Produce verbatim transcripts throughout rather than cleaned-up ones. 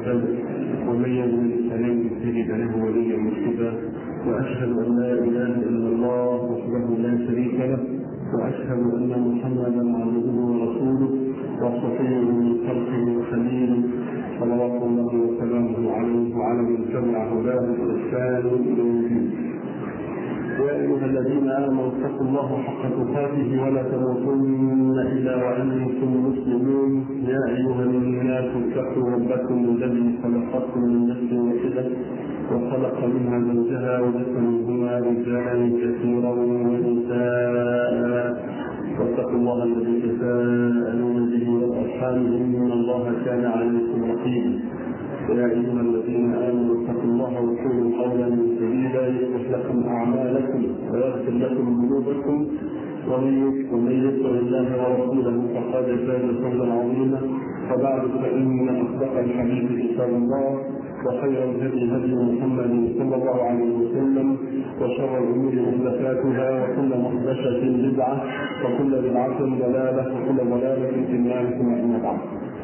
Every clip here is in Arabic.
يهتد ومن يضلل فلن تجد له وليا مرشدا، واشهد ان لا اله الا الله وحده لا شريك له، واشهد ان محمدا عبده ورسوله وصفيه من خلقه وخليله صلوات الله وسلامه عليه وعلى من تبع هداه باحسان الى يوم الدين. يا ايها الذين امنوا اتقوا الله حق تقاته ولا تموتن الا وانتم مسلمون. يا ايها الناس اتقوا ربكم الذي خلقكم من نفس واحده وخلق منها زوجها وبث منهما رجالا كثيرا ونساء، واتقوا الله الذي تساءلون به والارحام ان الله كان عليكم رقيبا. يا ايها الذين امنوا اتقوا الله وقولوا قولا سديدا يصلح لكم اعمالكم ويغفر لكم ذنوبكم، ومن يطع الله ورسوله فقد فاز فوزا عظيما. وبعد فان اصدق الحديث كتاب الله، وخير الهدي هدي محمد صلى الله عليه وسلم، وشر الامور محدثاتها وكل محدثه بدعه وكل بدعه ضلاله وكل ضلاله في النار. ثم اما بعد.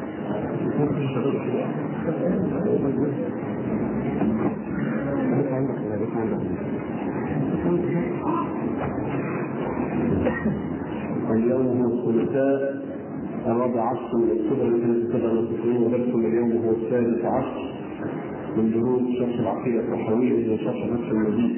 اليوم هو الثلاثاء الرابع عشر من اكتوبر سنه سبعه وتسعين، ودرسنا اليوم هو السادس عشر من دروس شرح العقيده الطحاويه الى شرح نفس المجيد،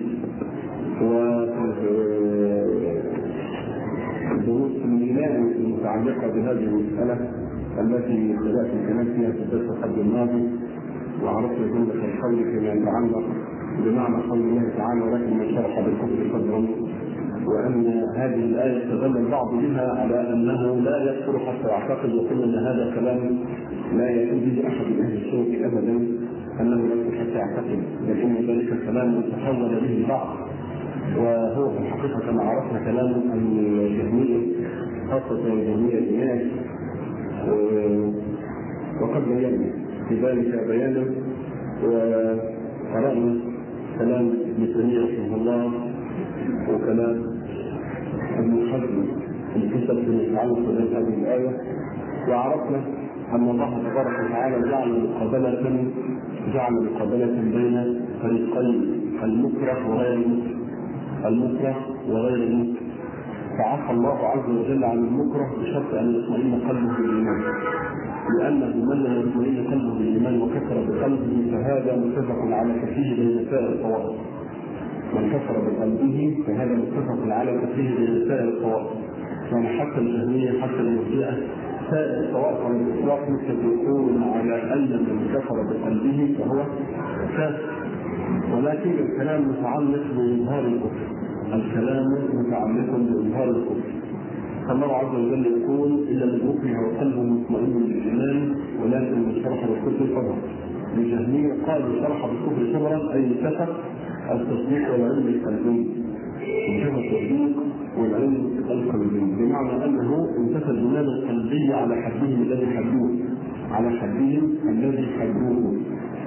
ودروس الايمان المتعلقه بهذه المساله التي بدات الكلام فيها في الدرس قبل الماضي، وعرفنا جمله القول فيما يتعلق بمعنى قول الله تعالى ولكن من شرح بالكفر صدرا، وان هذه الايه استدل البعض بها على انه لا يكفر حتى يعتقد، وقلنا ان هذا كلام لا يجوز لاحد من اهل السنه ابدا انه لا يكفر حتى يعتقد، لكن ذلك كلام تحول به البعض، وهو في الحقيقه كما عرفنا كلام الجهميه خاصه الجهميه الناس، وقد بينا في ذلك بيانا وقرانا كلام ابن تيميه رحمه الله وكلام ابن حزم الكتاب في يتعلق بهذه الايه، وعرفنا ان الله تبارك وتعالى جعل مقابله جعل مقابله بين فريقين، المكره وغير المكره المكره وغير المكره فعفى الله عز وجل عن المكره بشرط ان يطمئن قلبه بالايمان، لانه من لا يطمئن قلبه بالايمان وكفر بقلبه فهذا متفق على كفيه بين سائر الطوائف. من كفر بقلبه فهذا متفق على كفيه بين سائر الطوائف، يعني حتى الجهميه حتى المرجئه سائر الطوائف على الاطلاق متفقون على ان من كفر بقلبه فهو كافر، ولكن الكلام متعلق باظهار الكفر الكلام متعلق بإظهار الكفر. فالله عز وجل يقول إلا من أكره وقلبه مطمئن بالإيمان ولكن من شرح بالكفر صبرا. الجهمية قالوا شرح بالكفر صبرا أي انتفى التصديق والعلم القلبي، انتفى التصديق والعلم القلبي، بمعنى أنه انتفى الإيمان القلبي على حدهم الذي حدوه على حدهم الذي حدوه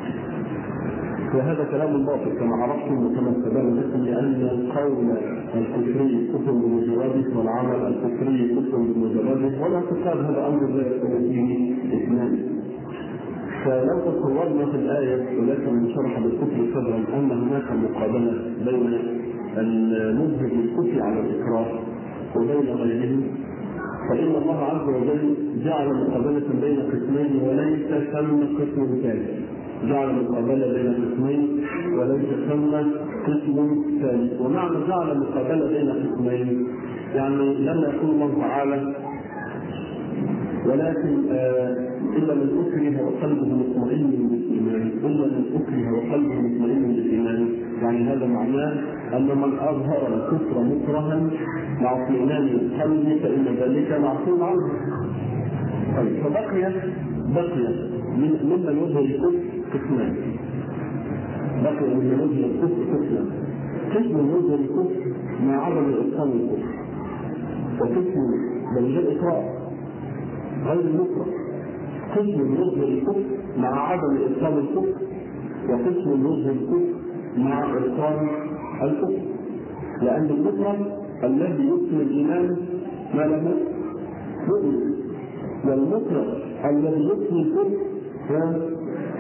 وهذا كلام باطل كما عرفتم وكما استدل لكم، لان القول الكفري كفر بمجرده والعمل الكفري كفر بمجرده، والاعتقاد هذا امر لا يكون فيه اثنان. فلو تصورنا في الايه ولكن من شرح بالكفر صدرا ان هناك مقابله بين المذهب بالكفر على الاكراه وبين غيره، فان الله عز وجل جعل مقابله بين قسمين وليس ثم قسم ثالث، جعل مقابلة بين قسمين وليس ثم قسم ثالث. ومعنى جعل مقابلة بين قسمين يعني لم يقول الله تعالى ولكن آه إلا من أكره وقلبه مطمئن بالإيمان، إلا من أكره وقلبه مطمئن بالإيمان، يعني هذا معناه أن من أظهر الكفر مكرها مع اطمئنان القلب فإن ذلك معصوم عنه. طيب فبقي بقي من ممن يظهر الكفر قسمان، بقي من يظهر الكفر قسمان، قسم يظهر الكفر مع عدم إتقان الكفر، وقسم بل إقرار غير المكره، قسم يظهر الكفر مع عدم إتقان الكفر، وقسم يظهر الكفر مع إتقان الكفر، لأن المكره الذي يتقن الإيمان ما له مؤمن، والمكره الذي يتقن الكفر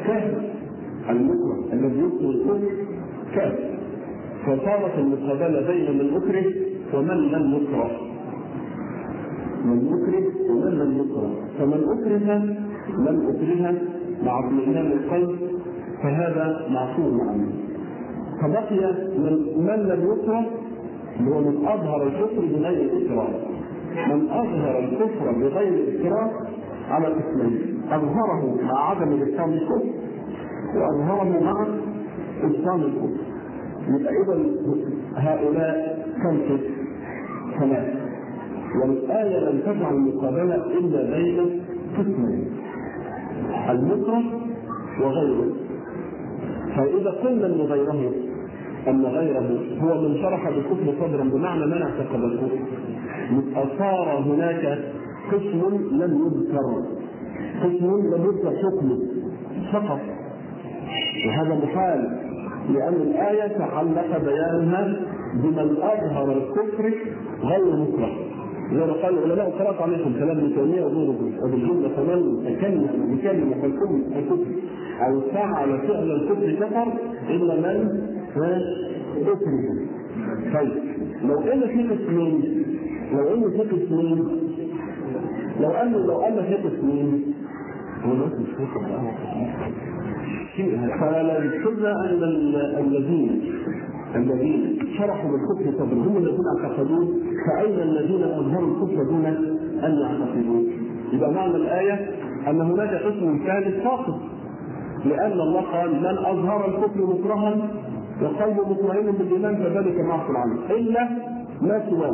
كافر، المكره الذي يكره الكفر كافر. فصارت المقابله بين من اكره ومن لم يكره، من يكره ومن لم يكره. فمن اكره لم اكره مع اطمئنان القلب فهذا معصوم عنه. فبقي من, من لم يكره هو من اظهر الكفر بغير اكراه. من اظهر الكفر بغير اكراه على قسمين: اظهره مع عدم الاسلام الكفر، واظهره مع اسلام الكفر. يبقى اذا هؤلاء كم قسم؟ ثلاثه. والايه لم تجعل المقابله الا بين قسمين: المكره وغيره. فاذا قلنا ان غيره ان غيره هو من شرح بالكفر صدرا بمعنى من اعتقد الكفر، صار هناك قسم لم يذكر، قسم لم يذكر حكمه فقط، وهذا محال لأن الآية تعلق بيانها بمن أظهر الكفر غير مكره. زي ما قال العلماء قرأت عليكم كلام ابن تيمية وبالجملة فمن تكلم بكلمة الكفر أو فعل فعل الكفر كفر إلا من أكره. طيب لو أن في قسمين، لو أن في قسمين لو أن لو أن في قسمين هو الناس مش فاهم القهوة فلا يذكرنا أن الذين الذين شرحوا بالكفر صدر هم الذين اعتقدوه، فأين الذين أظهروا الكفر دون أن يعتقدوه؟ يبقى معنى الآية أن هناك قسم ثالث ساقط، لأن الله قال: من أظهر الكفر مكرها وقلبه مطمئن بالإيمان فذلك معصي عنه إلا ما سواه،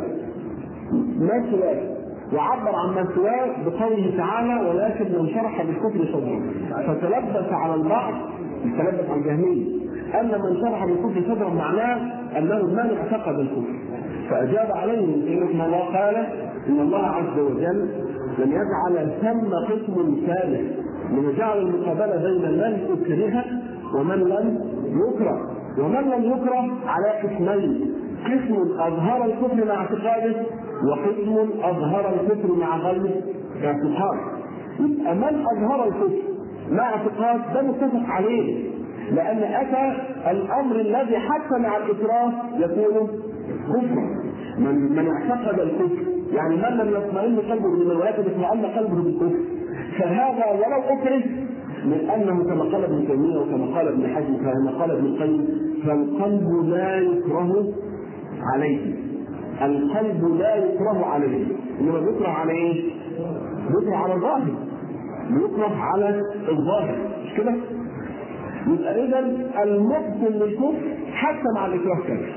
ما سواه، وعبر عن ما سواه بقوله تعالى: ولكن من شرح بالكفر صدره. فتلبس على البعض، تلبس على الجهمية أن من شرح بالكفر صدره معناه أنه من اعتقد الكفر، فأجاب عليهم إن الله قال إن الله عز وجل لم يجعل ثم قسم ثالث، من جعل المقابلة بين من أكره ومن لم يكره. ومن لم يكره على قسمين: قسم أظهر الكفر مع اعتقاده، وقسم أظهر الكفر مع غير اعتقاد. يبقى من أظهر الكفر مع اعتقاد ده متفق عليه، لأن أتى الأمر الذي حتى مع الإكراه يكون كفرا. من من اعتقد الكفر يعني من لم يطمئن قلبه بالإيمان ولكن اطمئن قلبه بالكفر، فهذا ولو أكره، من أنه كما قال ابن تيمية وكما قال ابن حزم وكما قال ابن القيم: فالقلب لا يكره عليه، القلب لا يكره عليه، إنما يكره على إيه؟ يكره على الظاهر، يكره على الظاهر، مش كده؟ يبقى إذا المبطل للكفر حتى مع الإكراه كافر.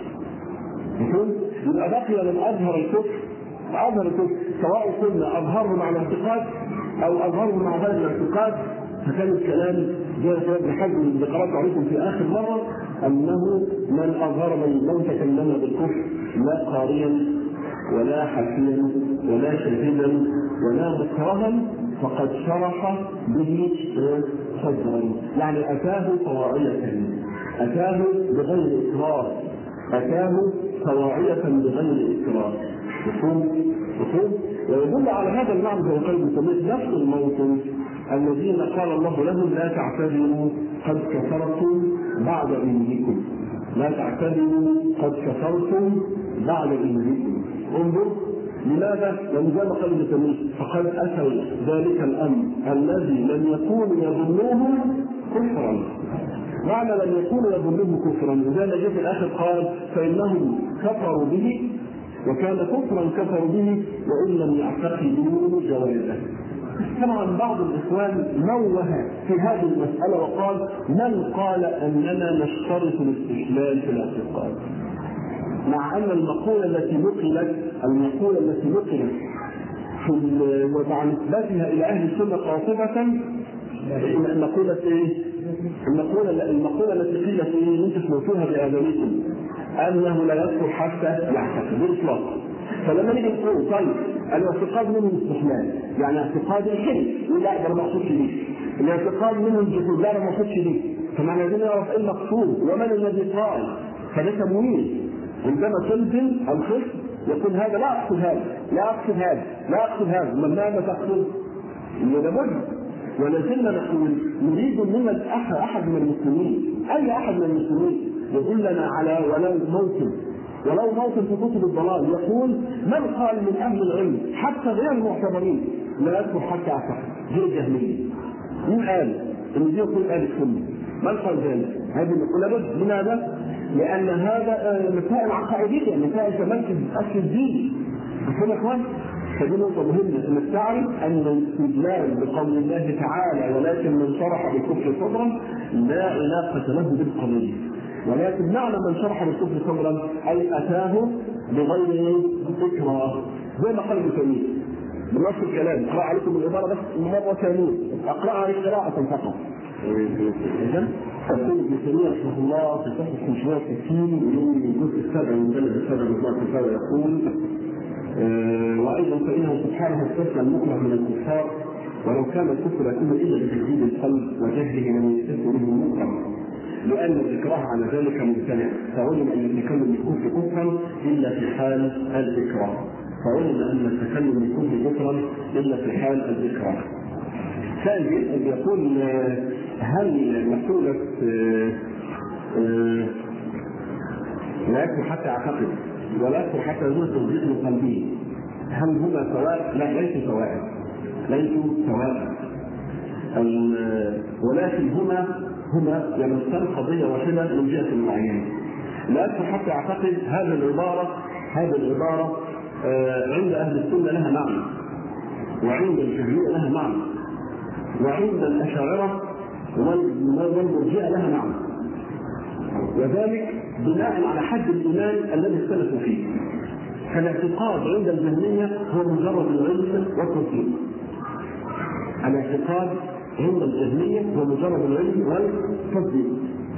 يبقى بقي من أظهر الكفر، أظهر الكفر سواء كنا أظهره مع الاعتقاد أو أظهره مع غير الاعتقاد. فكان الكلام زي ما ابن حزم اللي قرأت عليكم في آخر مرة أنه من أظهر من لم تكلم بالكفر لا قاريا ولا حكيا ولا شهيدا ولا مكرها فقد شرح به صدرا، يعني أتاه طواعية، أتاه بغير إكراه، أتاه طواعية بغير إكراه. مفهوم؟ مفهوم؟ ويدل على هذا المعنى زي ما قال ابن تيمية نفس الموطن الذين قال الله لهم: لا تعتذروا قد كفرتم بعد إيمانكم، لا تعتذروا قد كفرتم بعد إيمانكم. انظر لماذا؟ لأن زي ما قال ابن تيمية فقد أتوا ذلك الأمر الذي لم يكونوا يظنوه كفرا. معنى لم يكونوا يظنوه كفرا وزي ما جاء في الآخر قال: فإنهم كفروا به وكان كفرا كفروا به وإن لم يعتقدوا جوازه. طبعا بعض الإخوان نوه في هذه المسألة وقال: من قال أننا نشترط الاستحلال في الاعتقاد؟ مع أن المقولة التي نقلت المقولة التي نقلت ومع نسبتها إلى أهل السنة قاطبة المقولة إيه؟ المقولة المقولة التي قيلت إيه؟ أنتم سمعتوها بآذانكم أنه لا يكفر حتى يعتقد بالإطلاق. فلما نيجي نقول طيب الاعتقاد منه الاستحلال يعني اعتقاد الحلم، لا ده ما اقصدش بيه. الاعتقاد منه الجحود، لا ده ما اقصدش بيه. فمعنى ذلك نعرف ايه المقصود ومن الذي قال. فده تمويل. عندما تلزم الخصم يقول هذا لا اقصد هذا، لا اقصد هذا، لا اقصد هذا، من ماذا تقصد؟ يبقى مجرم. ولازلنا نقول نريد من احد من المسلمين، اي احد من المسلمين يقول لنا على ولو موطن ولو موطن في كتب الضلال يقول من قال من اهل العلم حتى غير المعتبرين لا يكفر حتى اعتقد غير الجهميه. مين قال ان دي يكون اهل السنه؟ من قال ذلك؟ هذه لابد. لماذا؟ لان هذا مسائل عقائديه، مسائل تمكن اصل الدين. يا اخوان فدي نقطة مهمة انك تعرف ان الاستدلال بقول الله تعالى ولكن من شرح بالكفر صدرا لا علاقة له بالقضية، ولكن معنى من شرح بالكفر صدرا اي اتاه بغير اكراه، زي ما قال ابن تيمية بنص الكلام. اقرا عليكم العبارة بس مرة ثانية، اقراها قراءة فقط. اذا يقول ابن تيمية رحمه الله في صفحة خمسمائة وستين من الجزء السابع من مجلد السابع من مجموعة الفتاوى يقول أه وايضا فانه سبحانه استثنى المكره من الكفار ولو كان الكفر يكون الا بتجديد القلب وجهله من يستثنى منه المكره، لان الاكراه على ذلك ممتنع، فعلم ان التكلم بالكفر كفرا الا في حال الاكراه، فعلم ان التكلم بالكفر كفرا الا في حال الاكراه. ثانيا يقول هل مسؤولة لا يكفر حتى اعتقد ولا يكفر حتى يزول تصديق من قلبه هل هما سواء؟ لا، ليسوا سواء، ليسوا سواء، ولكن هما هما يمثلان قضيه واحده من جهه معينه. لا يكفر حتى اعتقد هذه العباره هذه العباره عند اهل السنه لها معنى، وعند الجهميه لها معنى، وعند الاشاعره والمرجئه لها معنى، وذلك بناء على حد الايمان الذي اختلفوا فيه. فالاعتقاد عند الجهميه هو مجرد العلم والتصديق. الاعتقاد عند الجهميه هو مجرد العلم والتصديق.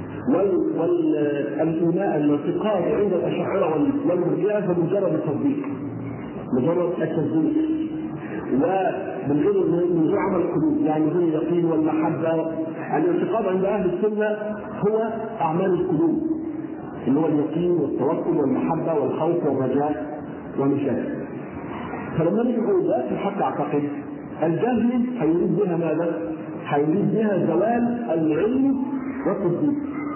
والايمان الاعتقاد عند الاشاعره والمرجئه هو مجرد التصديق، مجرد التصديق، ومن غير من غير عمل القلوب، يعني من غير اليقين والمحبه. الاعتقاد عند اهل السنه هو اعمال القلوب، اللي هو اليقين والتوكل والمحبه والخوف والرجاء والمشاهد. فلما نيجي نقول ده حتى اعتقد، الجهل هيريد بها ماذا؟ هيريد بها زوال العلم والتصديق.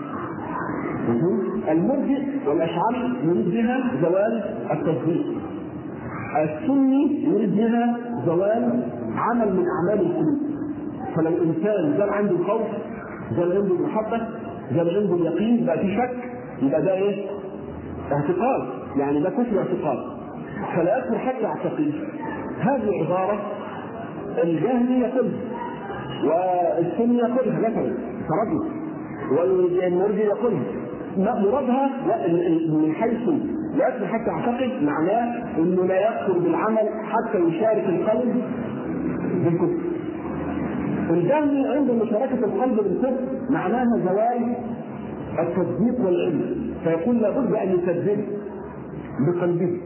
المرجئ والاشعري يريد بها زوال التصديق. السني يريد بها زوال عمل من اعمال القلوب. فلو انسان زال عنده الخوف، زال عنده المحبه، زال عنده اليقين، بقى في شك، يبقى ده ايه؟ اعتقاد، يعني ده كفر اعتقاد. فلا يكفر حتى اعتقد. هذه عباره الجهمي يقولها والسني يقولها مثلا كرجل، والمرجئ يقولها. مرادها من حيث لا يكفر حتى اعتقد معناه انه لا يكفر بالعمل حتى يشارك القلب بالكفر. الجهل عند مشاركه القلب بالكفر معناها زوال التصديق والعلم، فيقول لابد ان يكذب بقلبه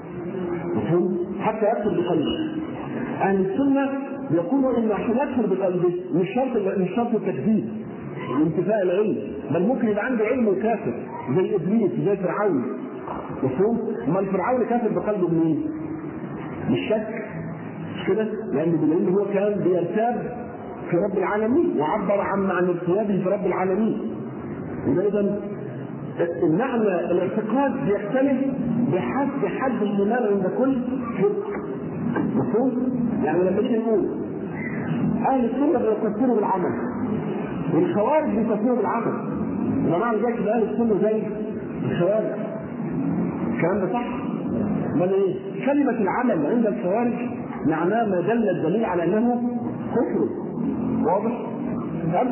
حتى يكفر بقلبه. اهل السنه يقولوا ان عشان يكفر بقلبه مش شرط مش شرط التكذيب وانتفاء العلم، بل ممكن يبقى عنده علم وكافر زي ابليس زي فرعون. مفهوم؟ اما فرعون كافر بقلبه منين؟ مش شك مش كده؟ لان بالعلم هو كان بيرتاب في رب العالمين وعبر عن عن ارتيابه في رب العالمين. اذا المعنى الاعتقاد بيختلف بحسب حد الايمان عند كل فرق. مفهوم؟ يعني لما نيجي نقول اهل السنه بيكفروا بالعمل والخوارج بيكفروا بالعمل، يبقى معنى ذلك اهل السنه زي الخوارج. الكلام ده صح؟ امال ايه؟ كلمه العمل عند الخوارج معناه ما دل الدليل على انه كفر. واضح؟ اما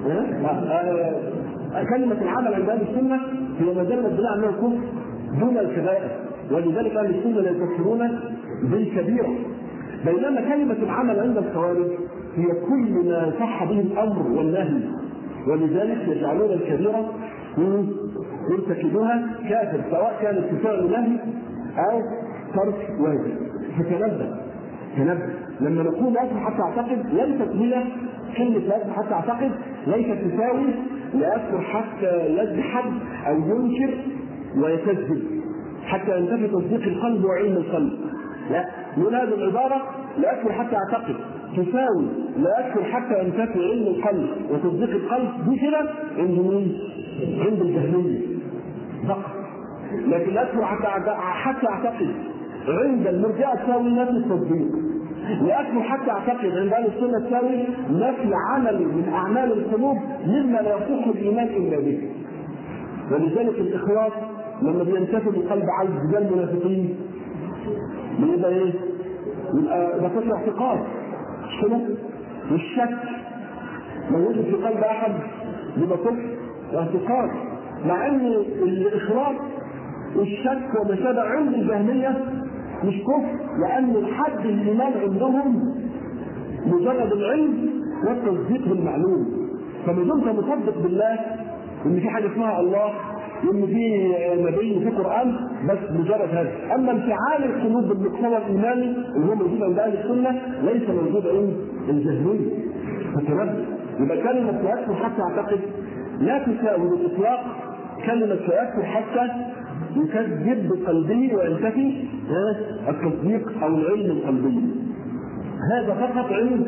كلمه العمل عند اهل السنه هي ما دل الدليل على انه كفر دون الكبائر، ولذلك اهل السنه لا يكفرون بالكبيره. بينما كلمه العمل عند الخوارج هي كل ما صح به الامر والنهي، ولذلك يجعلون الكبيره يرتكبوها كافر، سواء كان امتثال نهي او ترك واجب. فتنبه تنبه لما نقول لا يكفر حتى اعتقد، ليست هي كلمه لا يكفر حتى اعتقد ليست تساوي لا يكفر حتى يجحد او ينكر ويكذب حتى ينتفي تصديق القلب وعلم القلب. لا، من هذه العباره لا يكفر حتى اعتقد تساوي لا يكفر حتى ينتفي علم القلب وتصديق القلب، دي كده عند مين؟ عند الجهمية فقط. لكن لا يكفر حتى حتى اعتقد عند المرجئة تساوي نفي التصديق. لا يكفر حتى اعتقد عند اهل السنة تساوي نفي عمل من اعمال القلوب مما لا يصح الايمان الا به. ولذلك الاخلاص لما بينتفي القلب عن رجال المنافقين بيبقى ايه؟ يبقى ده كفر اعتقاد مش كده؟ والشك لو وجد في قلب احد يبقى كفر اعتقاد، مع ان الاخلاص والشك وما شابه عند الجهميه مش كفر، لان الحد الايمان عندهم مجرد العلم والتصديق بالمعلوم. فما دمت مصدق بالله ان في حاجه اسمها الله وان في نبي وفي قران بس مجرد هذا، اما انفعال القلوب بالمقتضى الايماني اللي هو موجود عند اهل السنه ليس موجود عند الجهميه. فتنبه، يبقى كلمه لا يكفر حتى اعتقد لا تساوي بالاطلاق كلمه لا يكفر حتى يكذب بقلبه وينتفي التصديق او العلم القلبي. هذا فقط عند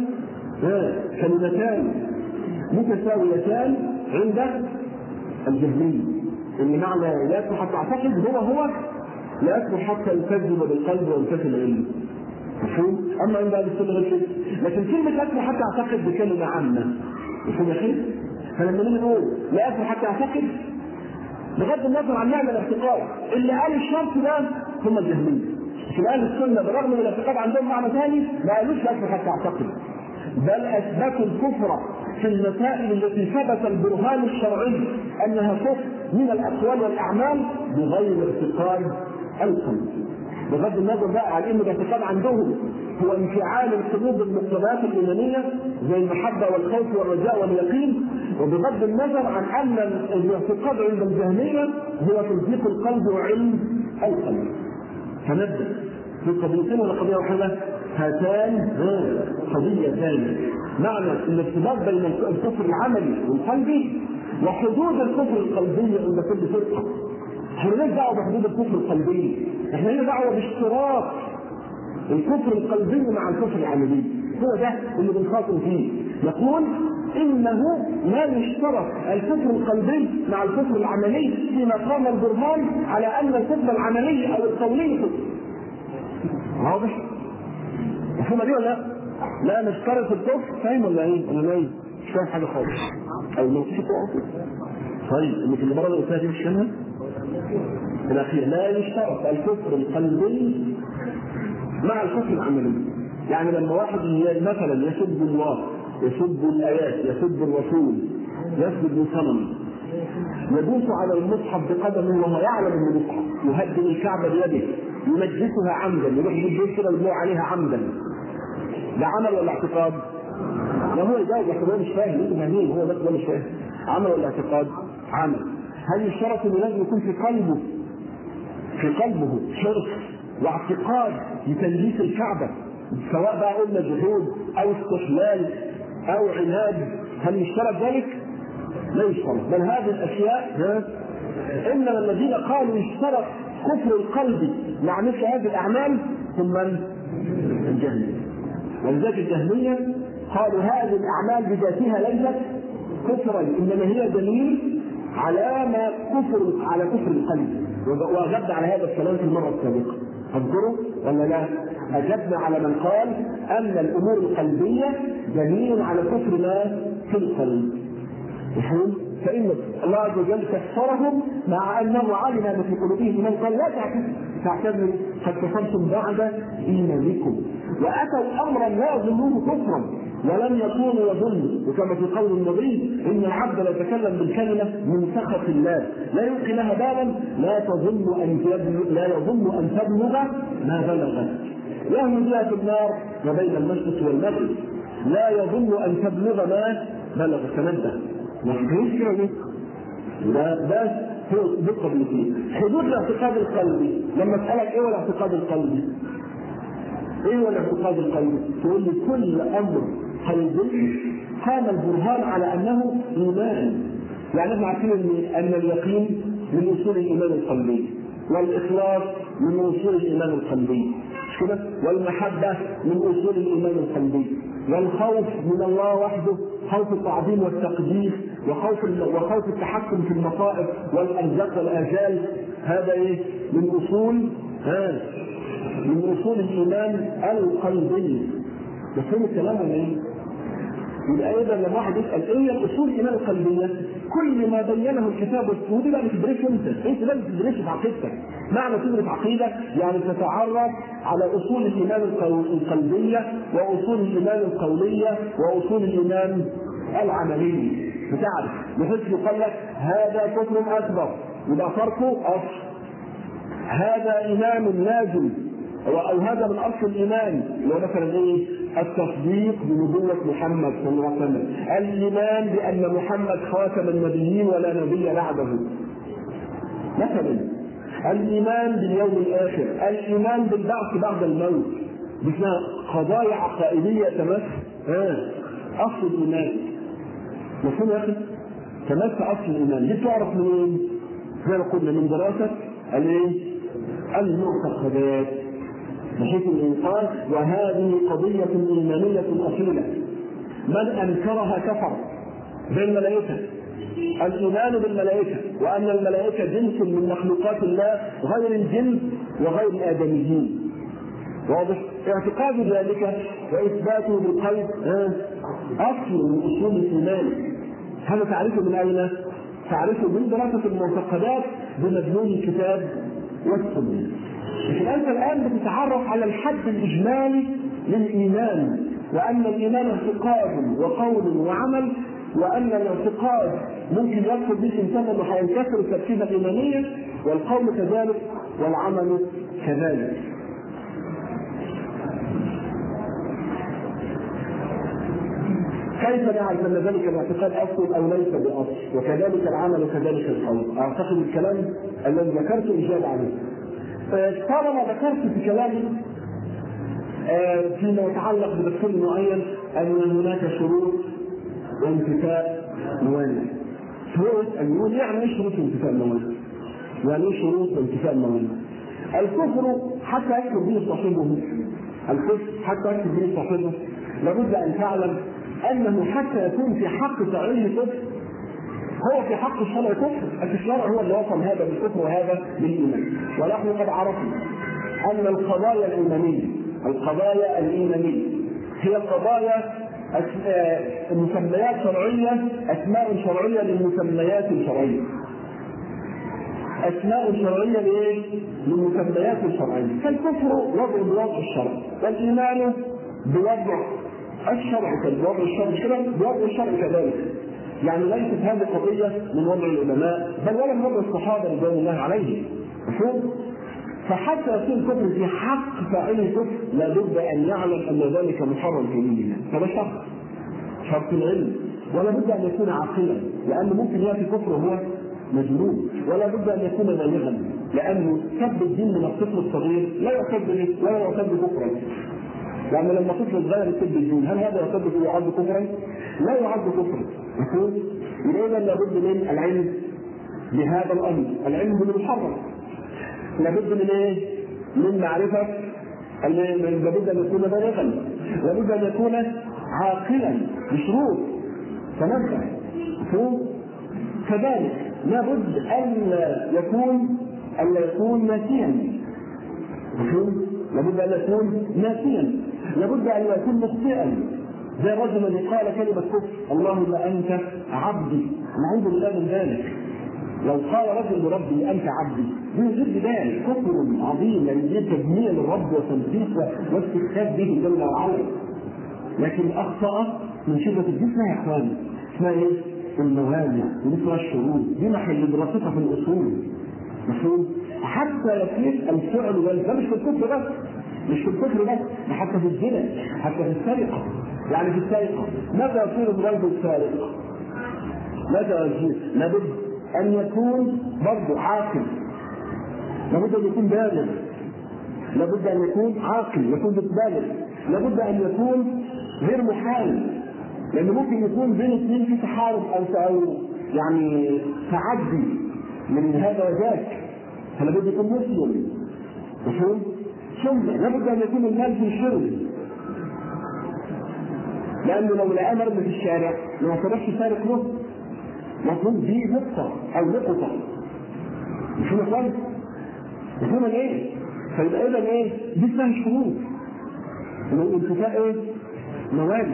كلمتان متساويتان عند الجهمية، ان معنى لا يكفر حتى اعتقد هو هو لا يكفر حتى يكذب بالقلب وينتفي العلم. مفهوم؟ اما عند اهل السنه غير كده. لكن كلمه لا يكفر حتى اعتقد بكلمه عامه. مفهوم يا اخي؟ فلما نيجي نقول لا يكفر حتى اعتقد بغض النظر عن معنى الاعتقاد، اللي قال الشرط ده هم الجهميه. لكن اهل السنه بالرغم من الاعتقاد عندهم معنى ثاني ما قالوش لا يكفر حتى اعتقد، بل اثبتوا الكفر في المسائل التي ثبت البرهان الشرعي انها كفر من الاقوال والاعمال بغير اعتقاد القلب. بغض النظر بقى عن ان الاعتقاد عندهم هو انفعال القلوب بالمقتضيات الايمانيه زي المحبه والخوف والرجاء واليقين، وبغض النظر عن ان الاعتقاد عند الجهميه هو تصديق القلب وعلم القلب. فنبدا في قضيتين ولا قضيه واحده؟ هاتان قضيتان، معنى الارتباط بين الكفر العملي والقلبي وحدود الكفر القلبي عند كل فرقه. احنا مالناش دعوه بحدود الكفر القلبي، احنا لنا دعوه باشتراك الكفر القلبي مع الكفر العملي. هو ده اللي بنخاطب فيه. نقول انه لا يشترك الكفر القلبي مع الكفر العملي فيما قام البرهان على ان الكفر العملي او القولي كفر. واضح؟ مفهومه دي ولا لا؟ لا نشترك في الكفر، فاهم ولا ايه؟ ولا نايم؟ مش فاهم حاجه خالص. او لو في تقف طيب اللي في المباراه اللي قلتها دي مش فاهمها؟ الأخير لا يشترط الكفر القلبي مع الكفر العملي. يعني لما واحد مثلا يسب الله، يسب الآيات، يسب الرسول، يسجد لصنم، يدوس على المصحف بقدمه وهو يعلم ان المصحف، يهدم الكعبة بيده، يمجسها عمدا، يروح يجيب كده ويبلع عليها عمدا، ده عمل ولا اعتقاد؟ لا هو يجاوب يا اخوان مش فاهم، انتوا فاهمين هو بس مش فاهم. عمل ولا اعتقاد؟ عمل. هل يشترط انه لازم يكون في قلبه في قلبه شرك واعتقاد بتنجيس الكعبة، سواء بقى قلنا جحود او استحلال او عناد؟ هل يشترط ذلك؟ لا يشترط. بل هذه الاشياء انما الذين قالوا يشترط كفر القلب مع مثل هذه الاعمال هم من؟ الجهمية. ولذلك الجهمية قالوا هذه الاعمال بذاتها ليست كفرا، انما هي دليل على ما كفر على كفر القلب. واجبنا على هذا الكلام في المره السابقه، اذكره ولا لا؟ اجبنا على من قال ان الامور القلبيه دليل على كفر ما في القلب. مفهوم؟ فان الله عز وجل كفرهم مع انه علم ما في قلوبهم من قال لا تعتذروا قد كفرتم بعد ايمانكم، واتوا امرا لا يظنوه كفرا ولم يكونوا يظنوا، وكما في قول النبي ان العبد لا يتكلم بالكلمه من سخط الله لا يلقي لها بالا لا تظن ان لا يظن ان تبلغ ما بلغت، يهوي بها في النار ما بين المشرق والمغرب، لا يظن ان تبلغ ما بلغ. تنبه مش كده دي؟ ده ده دقه بالنسبه حدود الاعتقاد القلبي. لما اسالك ايه هو الاعتقاد القلبي؟ ايه هو الاعتقاد القلبي؟ تقول لي كل امر قلبي قام البرهان على انه ايمان. يعني احنا عارفين ان اليقين من اصول الايمان القلبي، والاخلاص من اصول الايمان القلبي، مش كده؟ والمحبه من اصول الايمان القلبي، والخوف من الله وحده خوف التعظيم والتقديس وخوف وخوف التحكم في المصائب والارزاق والاجال. هذا ايه؟ من اصول ها من اصول الايمان القلبي. مفهوم الكلام ولا ايه؟ يبقى ايضا لما واحد يسال ايه هي الاصول الايمان القلبيه؟ كل ما بينه الكتاب والسنه بقى بتدرسه انت، انت لازم تدرسه في عقيدتك. معنى تدرس عقيده يعني تتعرف على اصول الايمان القلبيه واصول الايمان القوليه واصول الايمان العمليه. بتعرف بحيث يقول لك هذا كفر اكبر يبقى فرقه اصل، هذا ايمان لازم او هذا من اصل الايمان اللي هو مثلا ايه؟ التصديق بنبوة محمد صلى الله عليه وسلم، الايمان بان محمد خاتم النبيين ولا نبي بعده مثلا، الايمان باليوم الاخر، الايمان بالبعث بعد الموت. دي اسمها قضايا عقائديه تمس اصل الايمان. مفهوم يا اخي؟ تمس اصل الايمان. دي تعرف منين؟ زي ما قلنا من دراسه الايه؟ المعتقدات، بحيث الانسان وهذه قضيه ايمانيه اصيله من انكرها كفر. بالملائكه، الايمان بالملائكه وان الملائكه جنس من مخلوقات الله غير الجن وغير الادميين. واضح؟ اعتقاد ذلك واثباته بالقلب اصل من اصول الايمان. هذا تعرفه من اين؟ تعرفه من دراسه المعتقدات بمضمون الكتاب والسنه. لكن انت الان بتتعرف على الحد الاجمالي للايمان، وان الايمان اعتقاد وقول وعمل، وان الاعتقاد ممكن يدخل به الانسان انه هينكسر التركيبه الايمانيه، والقول كذلك والعمل كذلك. كيف نعرف ان ذلك الاعتقاد اصل او ليس باصل؟ وكذلك العمل وكذلك القول. اعتقد الكلام الذي ذكرته اجاب عليه. طالما ذكرت في كلامي فيما يتعلق بدخول معين ان هناك شروط وانتفاء موانع. شروط الموانع يعني ايش شروط وانتفاء الموانع؟ يعني ايش شروط وانتفاء الموانع؟ الكفر حتى يكفر به صاحبه، الكفر حتى يكفر به صاحبه لابد ان تعلم انه حتى يكون في حق فاعله كفر هو في حق الشرع كفر. الشرع هو اللي وصل هذا بالكفر وهذا بالايمان. ونحن قد عرفنا ان القضايا الايمانيه القضايا الايمانيه هي قضايا مسميات شرعيه، اسماء شرعيه للمسميات الشرعيه. اسماء شرعيه لايه؟ للمسميات الشرعيه. فالكفر وضع بوضع الشرع، والايمان بوضع الشرع بوضع الشرع كده بوضع الشرع كذلك. يعني ليست هذه قضيه من وضع العلماء بل ولا من وضع الصحابه رضوان الله عليهم. مفهوم؟ فحتى يكون الكفر في حق فاعل الكفر لابد ان يعلم ان ذلك محرم في دينه. هذا شرط شرط العلم. ولا بد ان يكون عاقلا لانه ممكن ياتي كفر وهو مجنون. ولا بد ان يكون بالغا لانه سب الدين من الطفل الصغير لا يعتد لا يعتد كفرا. يعني لما طفل صغير يسب الدين هل هذا يعتد يعد كفرا؟ لا يعد كفرا. مفهوم؟ اذا لابد من العلم بهذا الامر، العلم بالمحرم. لابد من ايه؟ من معرفه، لابد ان يكون بالغا، لابد ان يكون عاقلا بشروط تنفع. مفهوم؟ كذلك لابد ان يكون ان يكون ناسيا. مفهوم؟ لابد ان يكون ناسيا، لابد ان يكون مخطئا. زي الرجل الذي قال كلمه كفر اللهم انت عبدي، نعوذ بالله من ذلك. لو قال رجل لربي انت عبدي من غير ذلك كفر عظيم، يعني تجميع للرب وتنفيذ واستخفاف به جل وعلا. لكن اخطا من شده الجسم يا اخواني اسمها ايه؟ الموانع ومثل الشروط دي محل دراستها في الاصول. مفهوم؟ حتى يصير الفعل والفعل مش في الكفر بس، مش في الكفر بس، حتى في الزنا، حتى في السرقه. يعني في السرقه ماذا يصير الرجل السارق؟ ماذا يصير؟ لابد ان يكون برضه عاقل، لابد ان يكون بالغ، لابد ان يكون عاقل يكون بالغ، لابد ان يكون غير محال، لان ممكن يكون بين اثنين في تحارب او يعني تعدي من هذا وذاك، فلابد يكون مسلم. مفهوم؟ ثم لابد ان يكون المال في شرب، لانه لو لقى مرمي في الشارع ما يعتبرش سارق له، مفهوم؟ دي نقطه او نقطه مش هو كويس مفهوم ايه؟ فيبقى اذا ايه؟ دي اسمها شروط من انتفاء ايه؟ موانع.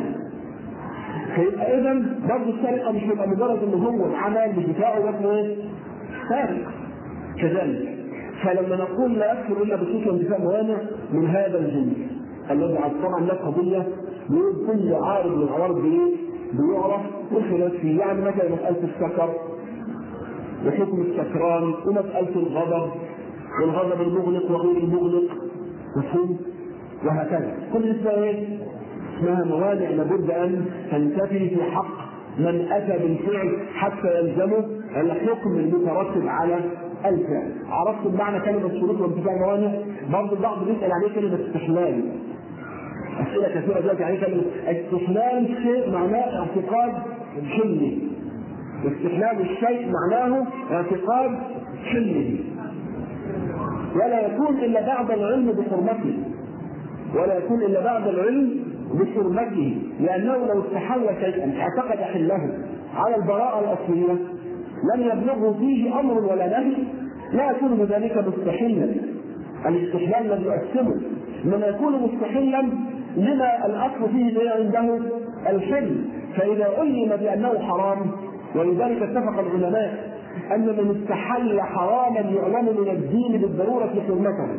فيبقى اذا برضه السرقه مش هيبقى مجرد ان هو عمل مش بتاعه بس ايه؟ سارق كذلك. فلما نقول لا يكفر الا بصوت وانتفاء موانع من هذا الجنس الذي طبعا له قضيه بيقول كل عارض من العوارض بايه؟ بيعرف والخلاف فيه. يعني مثلا مساله السكر وحكم السكران ومساله الغضب والغضب المغلق وغير المغلق مفهوم؟ وهكذا. كل اسمها ايه؟ اسمها موانع لابد ان تنتفي في حق من اتى بالفعل حتى يلزمه الحكم المترتب على الفعل. عرفتم معنى كلمه شروط وانتفاء موانع؟ برضه البعض بيسال عليه كلمه استحلال. اسئله كثيره دلوقتي عليه كلمه استحلال. شيء معناه اعتقاد حلمي. استحلال الشيء معناه اعتقاد حلمي، ولا يكون الا بعد العلم بحرمته، ولا يكون الا بعد العلم بحرمته، لانه لو استحل شيئا اعتقد حله على البراءه الاصليه لم يبلغه فيه امر ولا نهي، لا يكون بذلك مستحلا. الاستحلال الذي يؤثمه انما يكون مستحلا لما الاصل فيه عنده الحل. فاذا علم بانه حرام، ولذلك اتفق العلماء ان من استحل حراما يعلم من الدين بالضروره حرمته،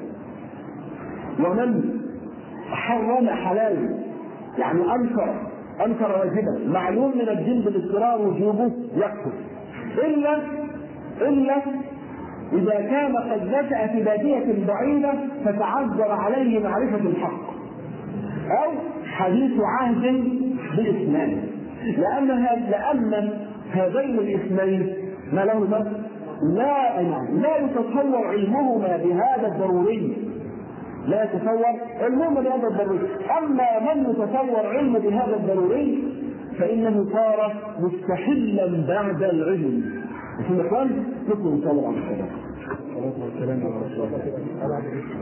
ومن حرم حلالا يعني انكر انكر واجبا معلوم من الدين بالاضطرار وجوبه يكفر، الا الا اذا كان قد نشأ في بادية بعيدة فتعذر عليه معرفة الحق، او حديث عهد بالاثنين، لان لان هذين الاثنين ما لهما لا لا يتصور علمهما بهذا الضروري، لا يتصور علمهما بهذا الضروري. اما من يتصور علمه بهذا الضروري فانه صار مستحلا بعد العلم. في الاخوان نطلب ان شاء الله على الصلاه والسلام على رسول الله.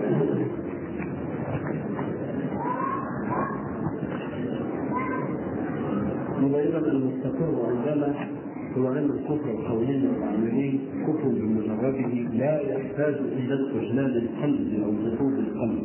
يبقى المستقر عندنا هو ان الكفر القولي والعملي كفر بمجرده لا يحتاج الى استجلال القلب او دخول القلب.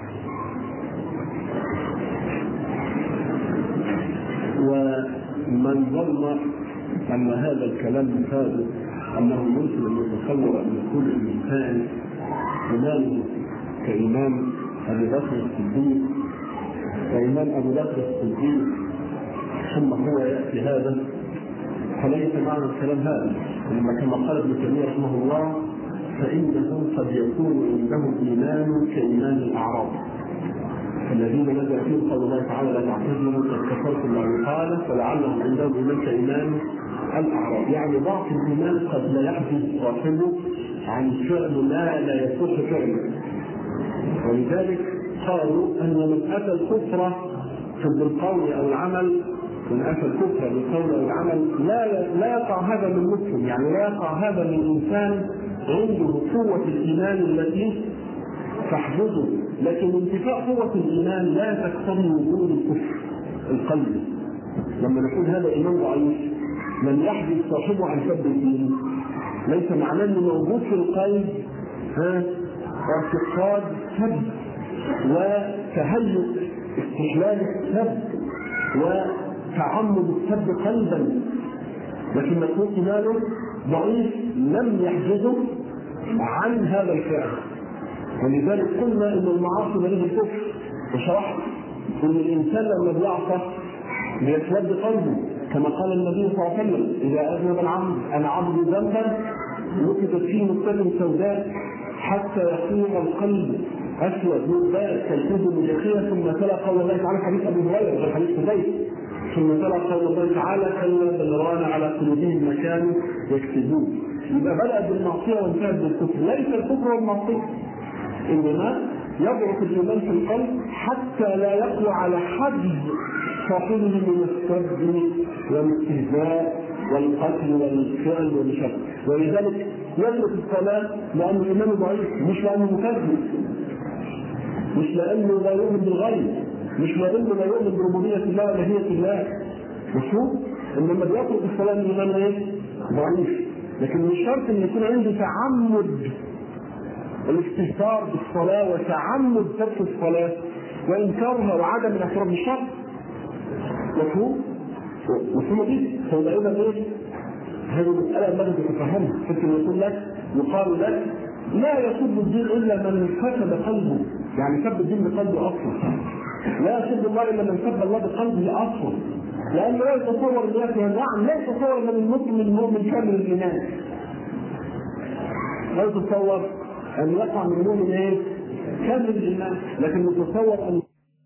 ومن ظن ان هذا الكلام مفاد انه يمكن ان يتصور ان يكون الانسان ايمانه كايمان ابي بكر الصديق كايمان ابي بكر الصديق ثم هو ياتي هذا، فليس معنى الكلام هذا. لما كما قال ابن تيميه رحمه الله فانه قد يكون عندهم ايمان كايمان الاعراب الذين نزل فيهم قول الله تعالى لا تعتذروا قد كفرتم ما قال فلعلهم عندهم ايمان كايمان الاعراب، يعني ضعف الايمان قد لا يحدث صاحبه عن فعل لا لا يصح فعله. ولذلك قالوا ان من اتى الكفر بالقول او العمل من أتى الكفر بالقول أو العمل لا لا يقع هذا من مسلم، يعني لا يقع هذا من إنسان عنده قوة الإيمان التي تحفظه، لكن انتفاء قوة الإيمان لا تقتضي وجود الكفر القلبي. لما نقول هذا إيمان ضعيف لم يحدث صاحبه عن سب الدين، ليس معناه أنه موجود في القلب ها اعتقاد سب وتهيؤ استحلال السب وتعمد السب قلبا، لكن مكون إيمانه ضعيف لم يحجزه عن هذا الفعل. ولذلك قلنا ان المعاصي مليء الكفر، وشرحت ان الانسان لما بيعصى بيسود قلبه كما قال النبي صلى الله عليه وسلم اذا اذنب العبد انا عبد ذنبا نكتت فيه نكتة سوداء حتى يصير القلب اسود مزداد كالكوز المجخيه، ثم تلا قول الله تعالى حديث ابي هريره في حديث حذيفه ثم تلا قول الله تعالى كلا بل ران على قلوبهم ما كانوا يكسبون. يبقى بدأ بالمعصيه وانتهت بالكفر. ليس الكفر والمعصيه، انما يضعف الايمان في القلب حتى لا يقوى على حد صاحبه من السب والاستهزاء والقتل والفعل والشر. ولذلك يترك الصلاه لان ايمانه ضعيف، مش لانه مكذب، مش لانه لا يؤمن بالغيب، مش مهم لا يؤمن بربوبية الله ولا ماهية الله. مفهوم؟ إنما بيترك الصلاة الإيمان إيه؟ ضعيف. لكن مش شرط إن يكون عنده تعمد الاستهتار بالصلاة وتعمد ترك الصلاة وإنكارها وعدم الاحترام، مش شرط. مفهوم؟ مفهوم دي؟ فيبقى إذا إيه؟ هذه المسألة التي تتفهمها، فكر يقول لك يقال لك لا يسب الدين إلا من فسد قلبه، يعني سب الدين بقلبه أصلا. لا يسب الله إلا من سب الله بقلبه أصلا، لأنه لا يتصور الناس، نعم لا يتصور من المسلم المؤمن كامل الإيمان، لا يتصور أن يقع من المؤمن إيه؟ كامل الإيمان، لكن يتصور أن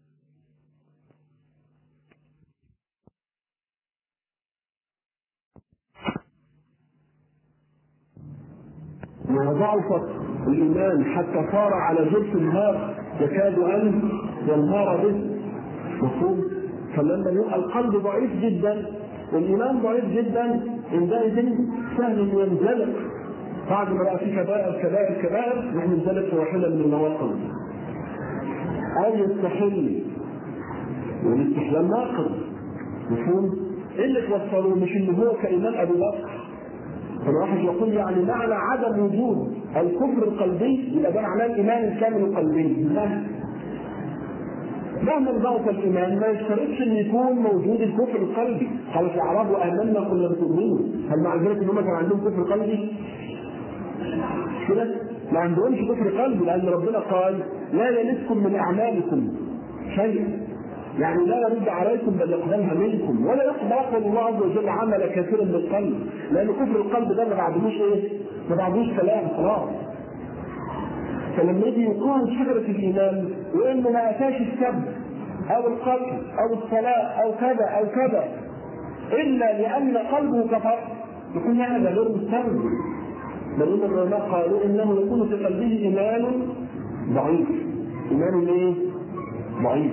ضعف الإيمان حتى صار على جرس النار يكاد أن ينهار به. مفهوم؟ فلما يبقى القلب ضعيف جدا والإيمان ضعيف جدا عندئذ سهل ينزلق بعد ما بقى في كبائر كبائر كبائر نحن ننزلق في واحدة من النواقض أو يستحل، والاستحلال ناقض. مفهوم؟ إيه اللي توصلوا؟ مش إن هو كإيمان أبو بكر. فالواحد يقول يعني معنى عدم وجود الكفر القلبي يبقى ده معناه الايمان الكامل القلبي. مهما ضعف الايمان ما يشترطش ان يكون موجود الكفر القلبي. قالت الاعراب وامنا كنا بتؤمنوا، هل مع ذلك ان هم كان عندهم كفر قلبي؟ كده ما عندهمش كفر قلبي، لان ربنا قال لا يلدكم من اعمالكم شيء، يعني لا يرد عليكم بل يقبلها منكم، ولا يقبل الله عز وجل عمل كثيرا من القلب، لان كفر القلب ده ما بعدهوش ايه؟ ما بعدهوش كلام خلاص. فلما يجي يقال شجره الايمان وانه ما اتاش السب او القتل او الصلاه او كذا او كذا الا لان قلبه كفر، يكون هذا غير مستوعب. بل ان العلماء قالوا انه يكون في قلبه ايمان ضعيف. ايمان ايه؟ ضعيف.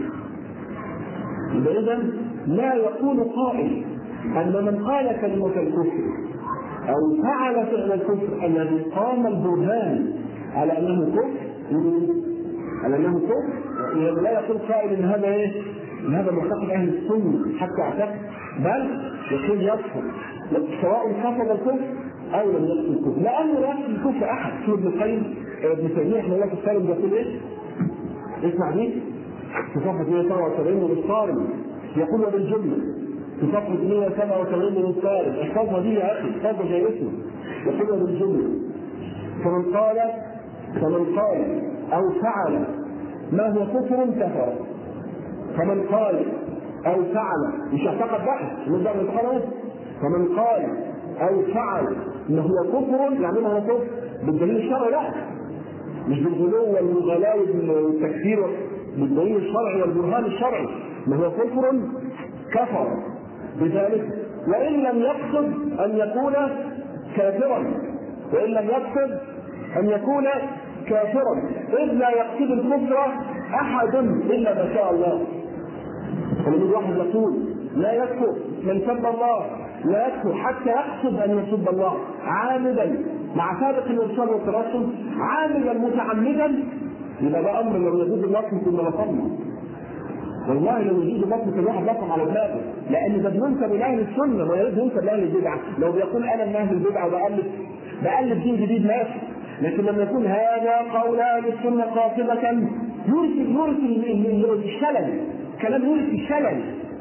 إذا لا يقول قائل أن من قال كلمة الكفر أو فعل فعل الكفر الذي قام البرهان على أنه كفر على أنه كفر، لا يقول قائل إن هذا إيه؟ إن هذا معتقد أهل السنة حتى اعتقد، بل يقول يكفر سواء كفر الكفر أو لم يكفر الكفر، لأنه لا يكفر الكفر أحد. شو ابن القيم ابن تيمية رحمه الله السالم يقول إيه؟ اسمع دي في صفحة مئة وسبعة وسبعين من الصارم، يقول بالجملة في صفحة مئة وسبعة وسبعين من الصارم، احفظها دي يا أخي، احفظها زي اسمه، يقول بالجملة فمن قال فمن قال أو فعل ما هو كفر كفر. فمن قال أو فعل مش اعتقد بحث نقدر نتخرج. فمن قال أو فعل ما هو كفر يعني ما هو كفر بالدليل الشرعي، لا مش بالغلو والمغالاة والتكفير، بالدليل الشرعي والبرهان الشرعي، ما هو كفر كفر بذلك، وإن لم يقصد أن يكون كافرا، وإن لم يقصد أن يكون كافرا، إذ لا يقصد الكفر أحد إلا ما شاء الله. فلما الواحد يقول لا يكفر من سب الله، لا يكفر حتى يقصد أن يسب الله عامدا مع سابق الإرشاد والترسل، عامدا متعمدا، يبقى ده أمر لو يجوز اللطم كنا لطمنا. والله لو يجوز اللطم كان الواحد لطم على دماغه، لأن ده بينسب لأهل السنة ولا ينسب لأهل البدعة. لو بيقول أنا من أهل البدعة وبألف بألف دين جديد ماشي، لكن لما يكون هذا قول أهل السنة قاطبة يورث يورث الشلل، كلام يورث الشلل.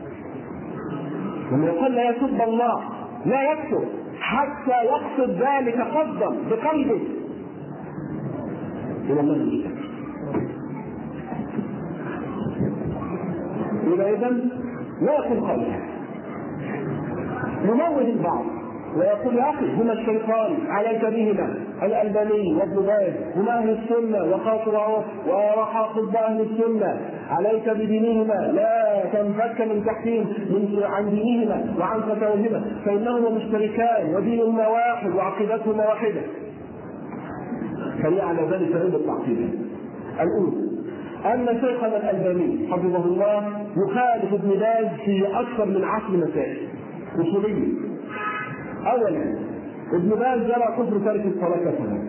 لما يقول لا يسب الله لا يكفر حتى يقصد ذلك قصدا بقلبه إلى الله يجب. إذا إذن لا يكون قلبه يموه البعض ويقول يا أخي هما الشيطان عليك بهما، الألباني وابن باز هما أهل السنة وخاطر وحافظ أهل السنة، عليك بدينهما لا تنفك من تحتهم من عن دينهما وعن فتاوهما فإنهما مشتركان ودينهما واحد وعقيدتهما واحدة. فلي على ذلك عند التعقيد. الأولى أن شيخنا الألباني حفظه الله يخالف ابن باز في أكثر من عشر مسائل أصولية. أولا ابن باز يرى كفر تارك الصلاة كفرا،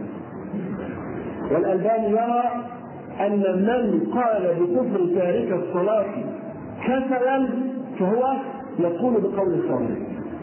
والألباني يرى أن من قال بكفر تارك الصلاة كسلا فهو يقول بقول الصالح،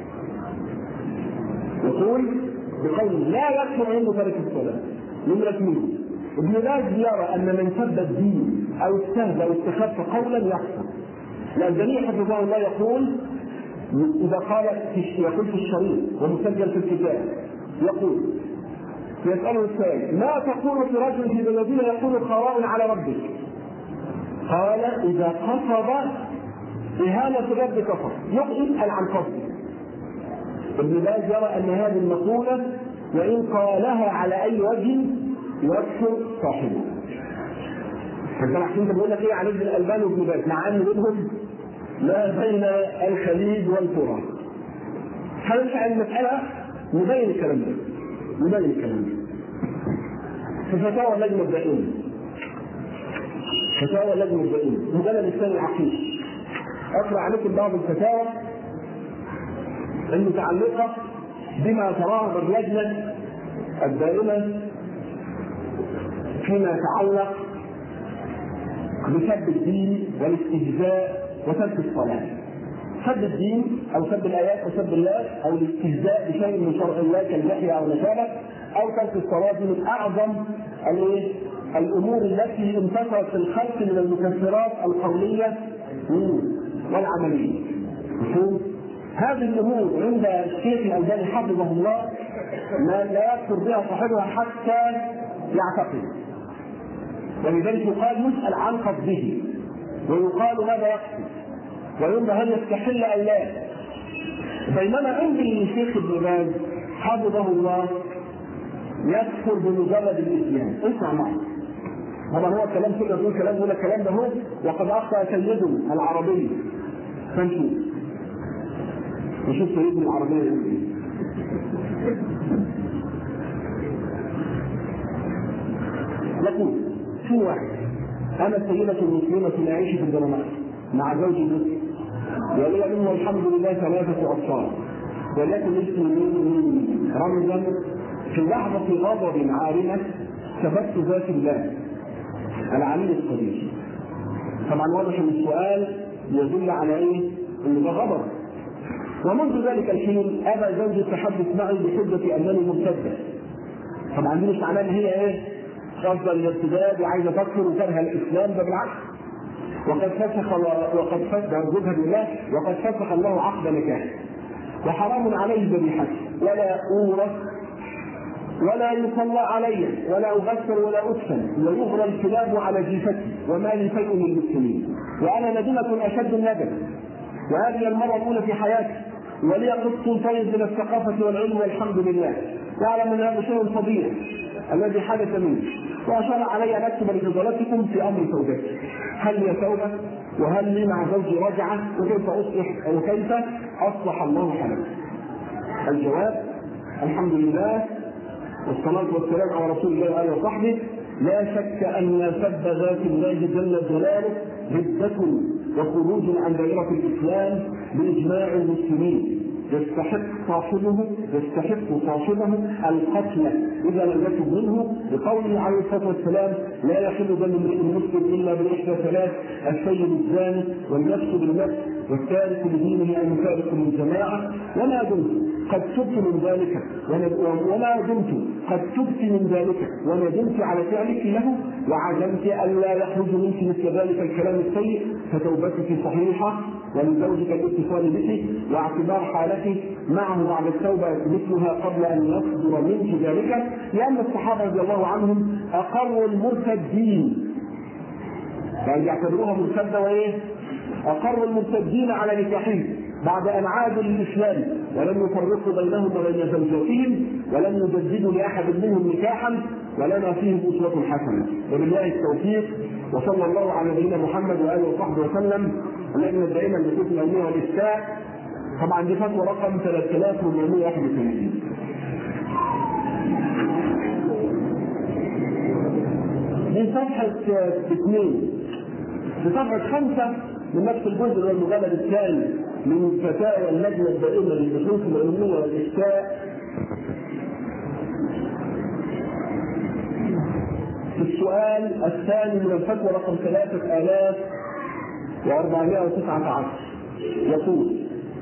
يقول بقول لا يكفر عنده ترك الصلاة. نمرة اثنين، ابن باز يرى أن من سب الدين أو استهزأ أو استخف قولا يكفر، لأن الجميع حفظه الله يقول إذا قال يقول في الشريط ومسجل في الكتاب، يقول يسأله السائل ما تقول في رجل في الذين يقول قراء على ربك؟ قال إذا قصد إهانة الرب كفر، يسأل عن قصده. ابن باز يرى أن هذه المقولة وإن قالها على أي وجه يكفر صاحبه. فأنا عشان بقول لك إيه عن ابن الألباني وابن باز، مع أن بينهم ما بين الخليج والتراب. هنرجع المسألة نبين الكلام ده، نبين الكلام ده. في فتاوى اللجنة الدائمة، فتاوى اللجنة الدائمة مجلد الثاني العقيد، أقرأ عليكم بعض الفتاوى المتعلقة بما تراه اللجنة الدائمة فيما يتعلق بسب الدين والاستهزاء وسب الصلاة. سب الدين أو سب الآيات أو سب الله أو الاستهزاء بشيء من شرع الله كاللحية أو نشابه أو ترك الصلاة من أعظم الأمور التي انتشرت في الخلق من المكفرات القولية والعملية. هذه الأمور عند الشيخ الألباني حفظه الله لا يكفر بها صاحبها حتى يعتقد، ولذلك يقال يسأل عن قصده ويقال ماذا يقصد وينظر هل يستحل أو لا. بينما عند الشيخ ابن باز حفظه الله يكفر بمجرد الإسلام. اسمع معي، طبعا هو الكلام كله يقول كلام يقول الكلام ده هو وقد أخطأ سيده العربي. فنشوف نشوف سيدنا العربية يقول ايه. يقول في واحد أنا السيدة المسلمة نعيش في الجنوب مع زوجي مسلم ولي منه الحمد لله ثلاثة أطفال ولكن مسلمين رمزا في لحظة غضب عارمة ثبت ذات الله العلي القدير. طبعا واضح ان السؤال يدل على ايه؟ ان ده غضب. ومنذ ذلك الحين ابى زوجي التحدث معي بحجه انني مرتده. طبعا دي مش معناها ان هي ايه؟ قصد الارتداد وعايزه تكفر وكره الاسلام، ده بالعكس. وقد فسخ وقد فسخ ارجوها بالله وقد فسخ الله عقد نكاح وحرام عليه ذبيحته ولا اورث ولا يصلى علي ولا اغسل ولا ادفن ويغرى الكلاب على جيفتي وما لي شيء من المسلمين وانا ندمه اشد الندم وهذه المره الاولى في حياتي ولي قسط طيب من الثقافه والعلم والحمد لله واعلم ان هذا شيء فضيل الذي حدث مني واشار علي ان اكتب لفضلاتكم في امر زوجتي هل لي توبه وهل لي مع زوجي رجعه وكيف اصلح وكيف اصلح الله حالك. الجواب الحمد لله والصلاة والسلام على رسول الله وآله وصحبه. لا شك أن سب ذات الله جل جلاله ردة وخروج عن دائرة الإسلام بإجماع المسلمين، يستحق صاحبه يستحق صاحبه القتل إذا لم يتب منه لقوله عليه الصلاة والسلام لا يحل دم امرئ مسلم إلا بإحدى ثلاث السيد الزاني والنفس بالنفس والتارك لدينه المفارق للجماعة. وما دمت قد تبت من ذلك وما دمت قد تبت من ذلك وندمت على فعلك له وعزمت ألا يخرج منك مثل ذلك الكلام السيء فتوبتك صحيحة ولزوجك الاتصال بك واعتبار حالك معه بعد التوبة مثلها قبل أن يصدر منك ذلك، لأن الصحابة رضي الله عنهم أقروا المرتدين يعني يعتبروها مرتدة وإيه؟ أقروا المرتدين على نكاحهم بعد أن عادوا للإسلام ولم يفرقوا بينهم وبين زوجاتهم ولم يجددوا لأحد منهم نكاحا ولنا فيهم أسوة حسنة. وبالله التوفيق وصلى الله على نبينا محمد وآله وصحبه وسلم. اللجنة الدائمة للبحوث العلمية والإفتاء طبعا دي فتوى رقم ثلاثة آلاف وأربعمائة وواحد وثلاثين. دي صفحة اثنين. في صفحة خمسة من نفس الجزء والمجلد الثاني من فتاوى اللجنة الدائمة للبحوث العلمية والإفتاء في السؤال الثاني من الفتوى رقم ثلاثة آلاف وأربعمائة وتسعة عشر يقول: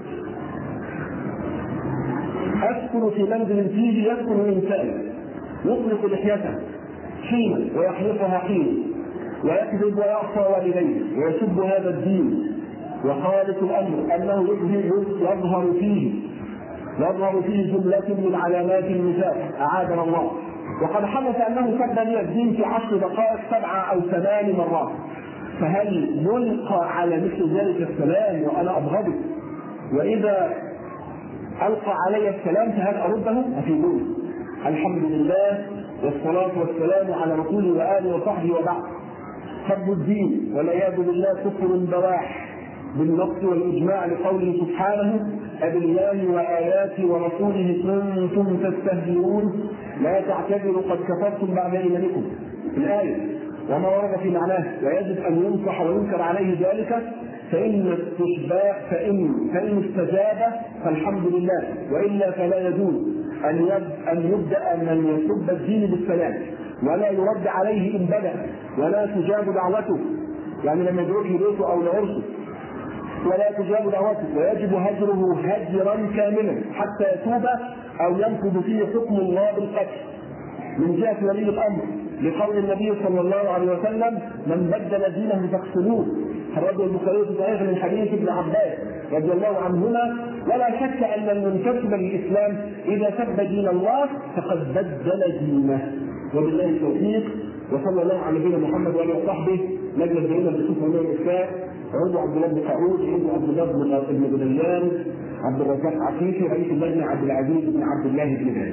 أسكن في منزل فيه يسكن إنسان يطلق لحيته حين ويحلقها حين، ويكذب ويعصى والديه ويسب هذا الدين، وخالق الأمر أنه يظهر فيه يظهر فيه جملة من علامات النفاق أعاذنا الله. وقد حدث أنه سب لي الدين في عشر دقائق سبعة أو ثمان مرات، فهل يلقى على مثل ذلك السلام وأنا أبغضه؟ وإذا ألقى علي السلام فهل أرده؟ أفيدوني. الحمد لله والصلاة والسلام على رسوله وآله وصحبه وبعد. سب الدين والعياذ بالله كفر بواح بالنص والإجماع لقوله سبحانه: أبالله وآياته ورسوله كنتم تستهزئون لا تعتذروا قد كفرتم بعد إيمانكم. الآية وما ورد في معناه، ويجب أن ينصح وينكر عليه ذلك، فإن استشباء فإن فإن استجاب فالحمد لله، وإلا فلا يجوز أن أن يبدأ من يسب الدين بالسلام ولا يرد عليه إن بدأ ولا تجاب دعوته، يعني لما يروح لبيته أو لعرسه ولا تجاب دعوته، ويجب هجره هجرا كاملا حتى يتوب أو ينفذ فيه حكم الله بالقتل من جهة ولي الأمر، لقول النبي صلى الله عليه وسلم: من بدل دينه فاقتلوه. خرجه البخاري في صحيح من حديث ابن عباس رضي الله عنهما. ولا شك أن المنتسب للإسلام إذا سب دين الله فقد بدل دينه. وبالله التوفيق، وصلى الله على نبينا محمد وآله وصحبه. نجد بيننا بصفة من الإسلام عضو عبد الله بن قعود، عضو عبد الله بن بدليان، عبد الرزاق عفيفي، رئيس اللجنة عبد العزيز بن عبد الله بن باز.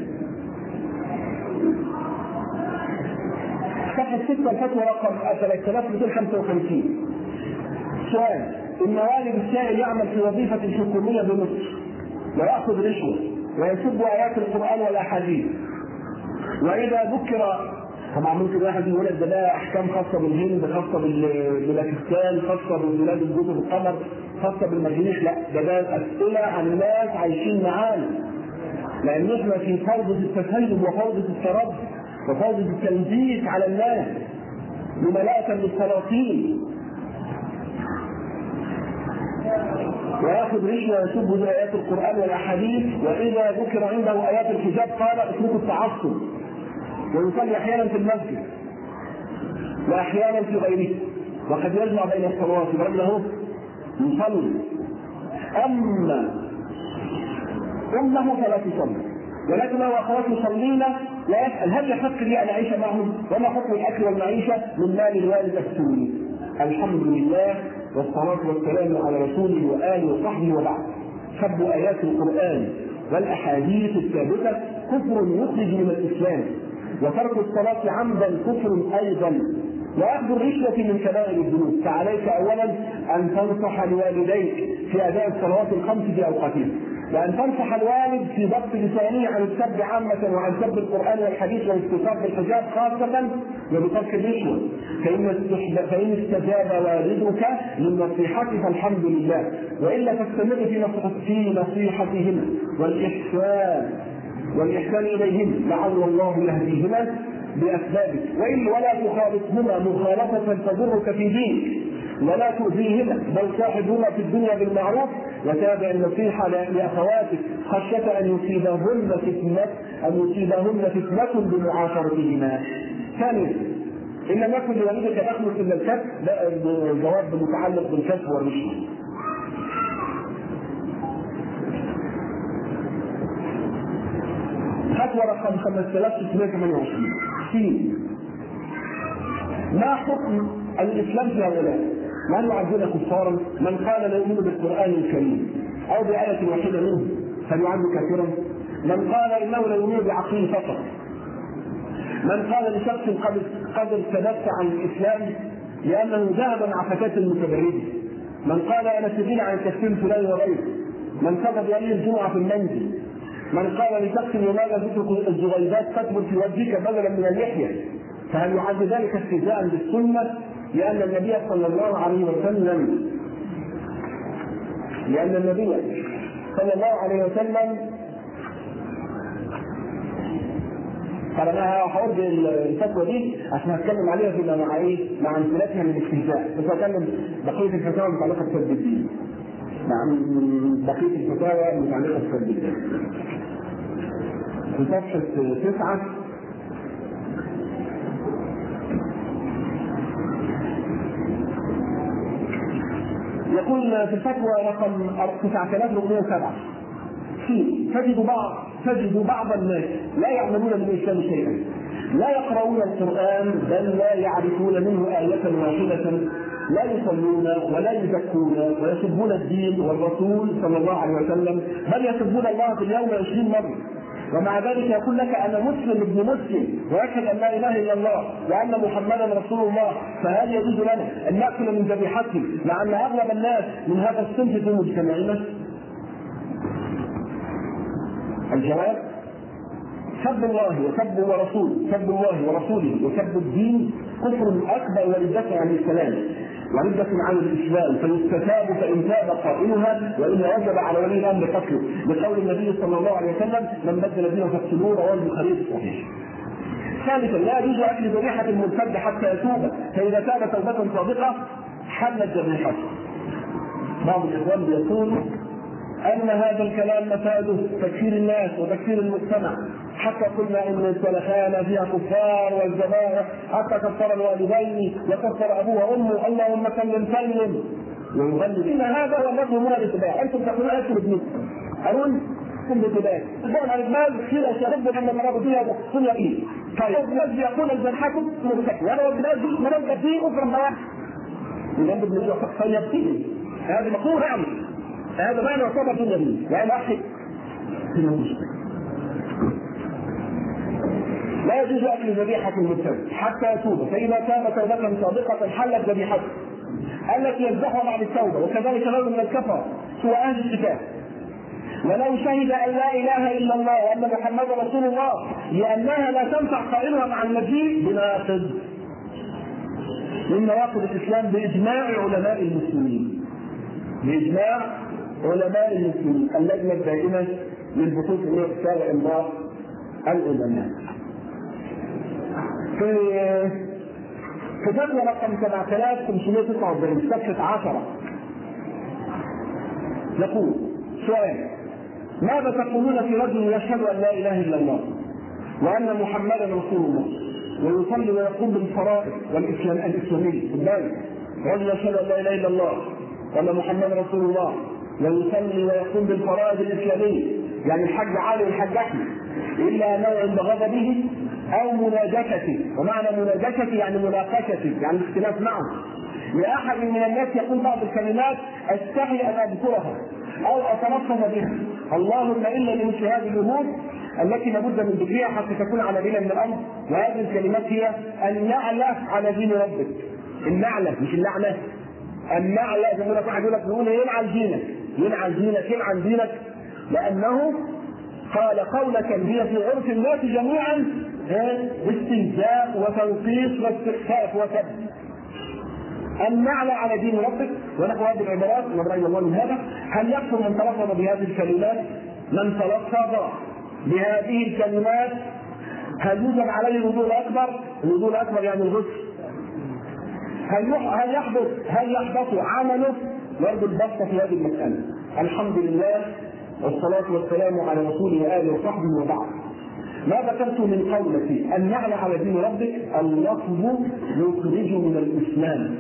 صفحة ستة الفتوى رقم ثلاثة آلاف ومئتين وخمسة وخمسين. سؤال: إن والد السائل يعمل في وظيفة حكومية بمصر ويأخذ رشوة ويسب آيات القرآن والأحاديث، وإذا ذكر طبعا ممكن واحد يقول ده ده احكام خاصه بالهند، خاصه بالاكستان، خاصه ببلاد الجزر القمر، خاصه بالمريخ، لا ده ده اسئله عن ناس عايشين معانا، لان احنا في فوضى التسلم وفوضى التربي وفوضى التلبيس على الناس مملاءه للسلاطين. وياخذ رشوه ويسب ايات القران والاحاديث، واذا ذكر عنده ايات الحجاب قال اتركوا التعصب، ويصلي احيانا في المسجد واحيانا في غيره، وقد يجمع بين الصلوات برجل اهو يصلي. اما امه فلا تصلي، ولكن له اخوات يصلين لا يسال هل يحق لي ان اعيش معهم؟ وما حكم الاكل والمعيشه من مال الوالد السوري؟ الحمد لله والصلاه والسلام على رسوله واله وصحبه وبعد. سب ايات القران والاحاديث الثابته كفر يخرج من الاسلام، وترك الصلاة عمدا كفر أيضا، وأخذ الرشوة من كبائر الذنوب. فعليك أولا أن تنصح لوالديك في أداء الصلوات الخمس في أوقاتها، وأن تنصح الوالد في ضبط لسانه عن السب عامة وعن سب القرآن والحديث والاتصال بالحجاب خاصة، وبترك الرشوة. فإن فإن استجاب والدك للنصيحة فالحمد لله، وإلا فاستمر في في نصيحتهما والإحسان والإحسان إليهم لعل الله يهديهما بأسبابك، وإلا ولا تخالطهما مخالطة تضرك في دينك ولا تؤذيهما، بل صاحبهما في الدنيا بالمعروف، وتابع النصيحة لأخواتك خشية أن يصيبهن فتنة أن يصيبهن فتنة بمعاشرتهما. ثانيا: إن لم يكن لوالدك يخلص إلا الكسب، لا الجواب متعلق بالكسب والرشوة. فتوى رقم خمسة آلاف وستمائة وثمانية وعشرين. ما حكم الاسلام في هؤلاء؟ من يعدون كفارا؟ من قال لا يؤمن بالقران الكريم او بآية واحده منه فليعد كافرا؟ من قال انه لا يؤمن بعقله فقط؟ من قال لشخص قد قد ارتدت عن الاسلام لانه ذهب مع فتاه المتبرجه؟ من قال انا سبيل عن تكفير فلان وغيره؟ من كتب يوم الجمعه في المنزل؟ من قال لشخص لماذا تترك الزغيبات تكبر في وجهك بدلا من اللحيه؟ فهل يعد ذلك استهزاء بالسنه؟ لان النبي صلى الله عليه وسلم لان النبي صلى الله عليه وسلم فانا هقول الفتوى دي عشان هتكلم عليها فيما مع ايه؟ مع امثلتها من الاستهزاء، بس هتكلم بقيه الفتاوى المتعلقه بسد الدين. مع بقيه الفتاوى المتعلقه بسد الدين. في صفحه تسعه يقول في الفتوى رقم تسعة آلاف وأربعمائة وسبعة تجد بعض تجد بعض الناس لا يعلمون من الاسلام شيئا، لا يقرؤون القران بل لا يعرفون منه آية واحدة، لا يصلون ولا يزكون ويسبون الدين والرسول صلى الله عليه وسلم، بل يسبون الله في اليوم عشرين مرة، ومع ذلك يقول لك انا مسلم ابن مسلم ويشهد ان لا اله الا الله وان محمدا رسول الله، فهل يجوز لنا ان ناكل من ذبيحته مع ان اغلب الناس من هذا الصنف في مجتمعنا؟ الجواب: سب الله وسب ورسوله، سب الله ورسوله وسب الدين كفر اكبر وردة عن الاسلام وردة عن الاسلام، فيستتاب فان تاب قائلها والا وجب على ولي الامر قتله، لقول النبي صلى الله عليه وسلم: من بدل دينه فاقتلوه، رواه البخاري في الصحيح. ثالثا: لا يجوز اكل ذبيحه المرتد حتى يتوب، فاذا تاب توبه صادقه حلت ذبيحته. بعض الاخوان بيقول ان هذا الكلام مفاده تكفير الناس وتكفير المجتمع، حتى قلنا ان السلخانه فيها كفار والذبائح حتى كفر الوالدين وكفر ابوه وامه، اللهم سلم سلم، ويغلب ان هذا هو الذي هو الاتباع. انتم تقولون اكل ابنكم ارون كل اتباع الدول على المال خير اشهد ان المرض فيها كل يقين. طيب الذي يقول الجنحكم مرتكب وانا والبلاد مرض فيه افرم واحد يجب ان يبتدي هذا مقول رعم، هذا ما يعتبر في النبي يعني احد في المشكله. لا يجوز اكل ذبيحه المرتد حتى يتوب، فاذا تاب توبه صادقه حلت ذبيحته التي يذبحها بعد التوبه، وكذلك رجل من الكفر سوى اهل الكتاب ولو شهد ان لا اله الا الله وان محمدا رسول الله لانها لا تنفع قائلها مع المجيء بناقض من نواقض الاسلام باجماع علماء المسلمين، باجماع علماء المسلمين، اللجنه الدائمه للبحوث والافتاء وامضاء العلماء. في في فتوى رقم سبعة آلاف وخمسمائة وتسعة وأربعين صفحه عشرة يقول: سؤال: ماذا تقولون في رجل يشهد ان لا اله الا الله وان محمدا رسول الله ويصلي ويقوم بالفرائض والاسلام الاسلاميه؟ رجل يشهد ان لا اله الا الله وان محمدا رسول الله ويصلي ويقوم بالفرائض الاسلاميه، يعني الحج عالي والحج احمد، الا انه عند غضبه او مناجشته، ومعنى مناجشته يعني مناقشته يعني الاختلاف معه، لاحد من الناس يقول بعض الكلمات استحي ان اذكرها او اتلفظ بها، اللهم الا لمثل هذه الامور التي لابد من ذكرها حتى تكون على دين من الامر، وهذه الكلمات هي النعلة على دين ربك. النعلة مش اللعنة، النعلة زي ما واحد يقول لك يقول يلعن دينك، يلعن دينك، يلعن دينك، لانه قال قولة هي في عرف الناس جميعا باستهزاء وتنقيص واستخفاف وسب. النعلة على دين ربك ونحو هذه العبارات نبرأ الله من هذا. هل يكفر من تلفظ بهذه الكلمات؟ من تلفظ بهذه الكلمات هل يوجب عليه الوضوء الاكبر؟ الوضوء الاكبر يعني الغسل. هل هل يحدث هل يحدث عمله؟ برضه البسط في هذه المسألة. الحمد لله والصلاة والسلام على رسوله وآله وصحبه وبعد. ما ذكرت من قولتي النعلة على دين ربك، اللفظ يخرج من الإسلام،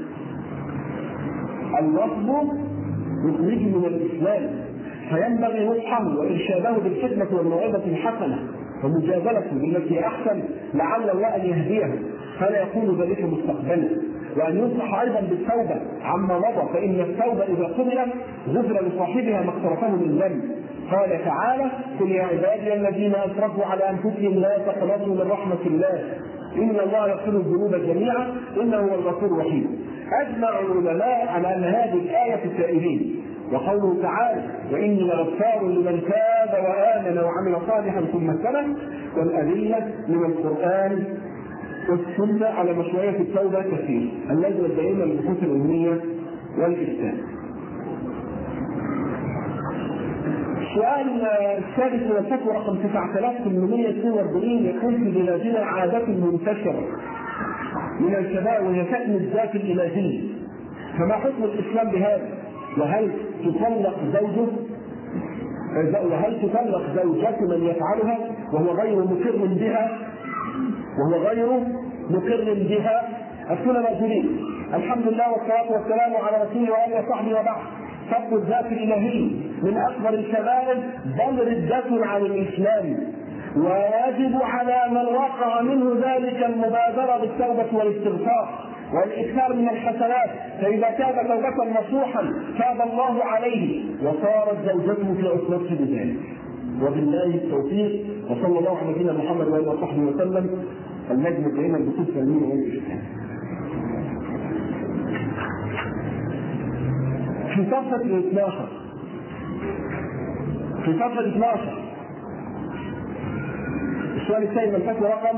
اللفظ يخرج من الإسلام، فينبغي نصحه وإرشاده بالحكمة والموعظة الحسنة ومجادلته بالتي أحسن لعل الله أن يهديه فلا يكون ذلك مستقبلا، وأن ينصح أيضا بالتوبة عما مضى، فإن التوبة إذا قبلت غفر لصاحبها ما اقترفه من ذنب. قال تعالى: قل يا عبادي الذين أسرفوا على أنفسهم لا تقنطوا من رحمة الله إن الله يغفر الذنوب جميعا إنه هو الغفور الرحيم. أجمع العلماء على أن هذه الآية التائبين، وقوله تعالى: وإني لغفار لمن تاب وآمن وعمل صالحا ثم اهتدى، والأدلة من القرآن والسنة على مشروعية التوبة كثير. اللجنة الدائمة للبحوث العلمية والإفتاء. السؤال السادس من الفتوى رقم تسعة آلاف وثمانمائة واثنين وأربعين يقول في بلادنا عادة منتشرة من الشباب وهي شأن الذات الإلهية، فما حكم الإسلام بهذا؟ وهل تطلق زوجه وهل تطلق زوجة من يفعلها وهو غير مقر بها وهو غير مقر بها؟ السنة موجودين. الحمد لله والصلاة والسلام على رسوله وآله وصحبه وبعد. سب الذات الإلهية من أكبر الكبائر بل ردة عن الإسلام، ويجب على من وقع منه ذلك المبادرة بالتوبة والاستغفار والإكثار من الحسنات، فإذا تاب توبة نصوحا تاب الله عليه وصارت زوجته في عصمته بذلك. وبالله التوفيق، وصلى الله على نبينا محمد وآله وصحبه وسلم. النجم دائما بصوت سلمين والإسلام. في صفحة اثناشر في صفحة اثناشر السؤال الثاني من الفتوى رقم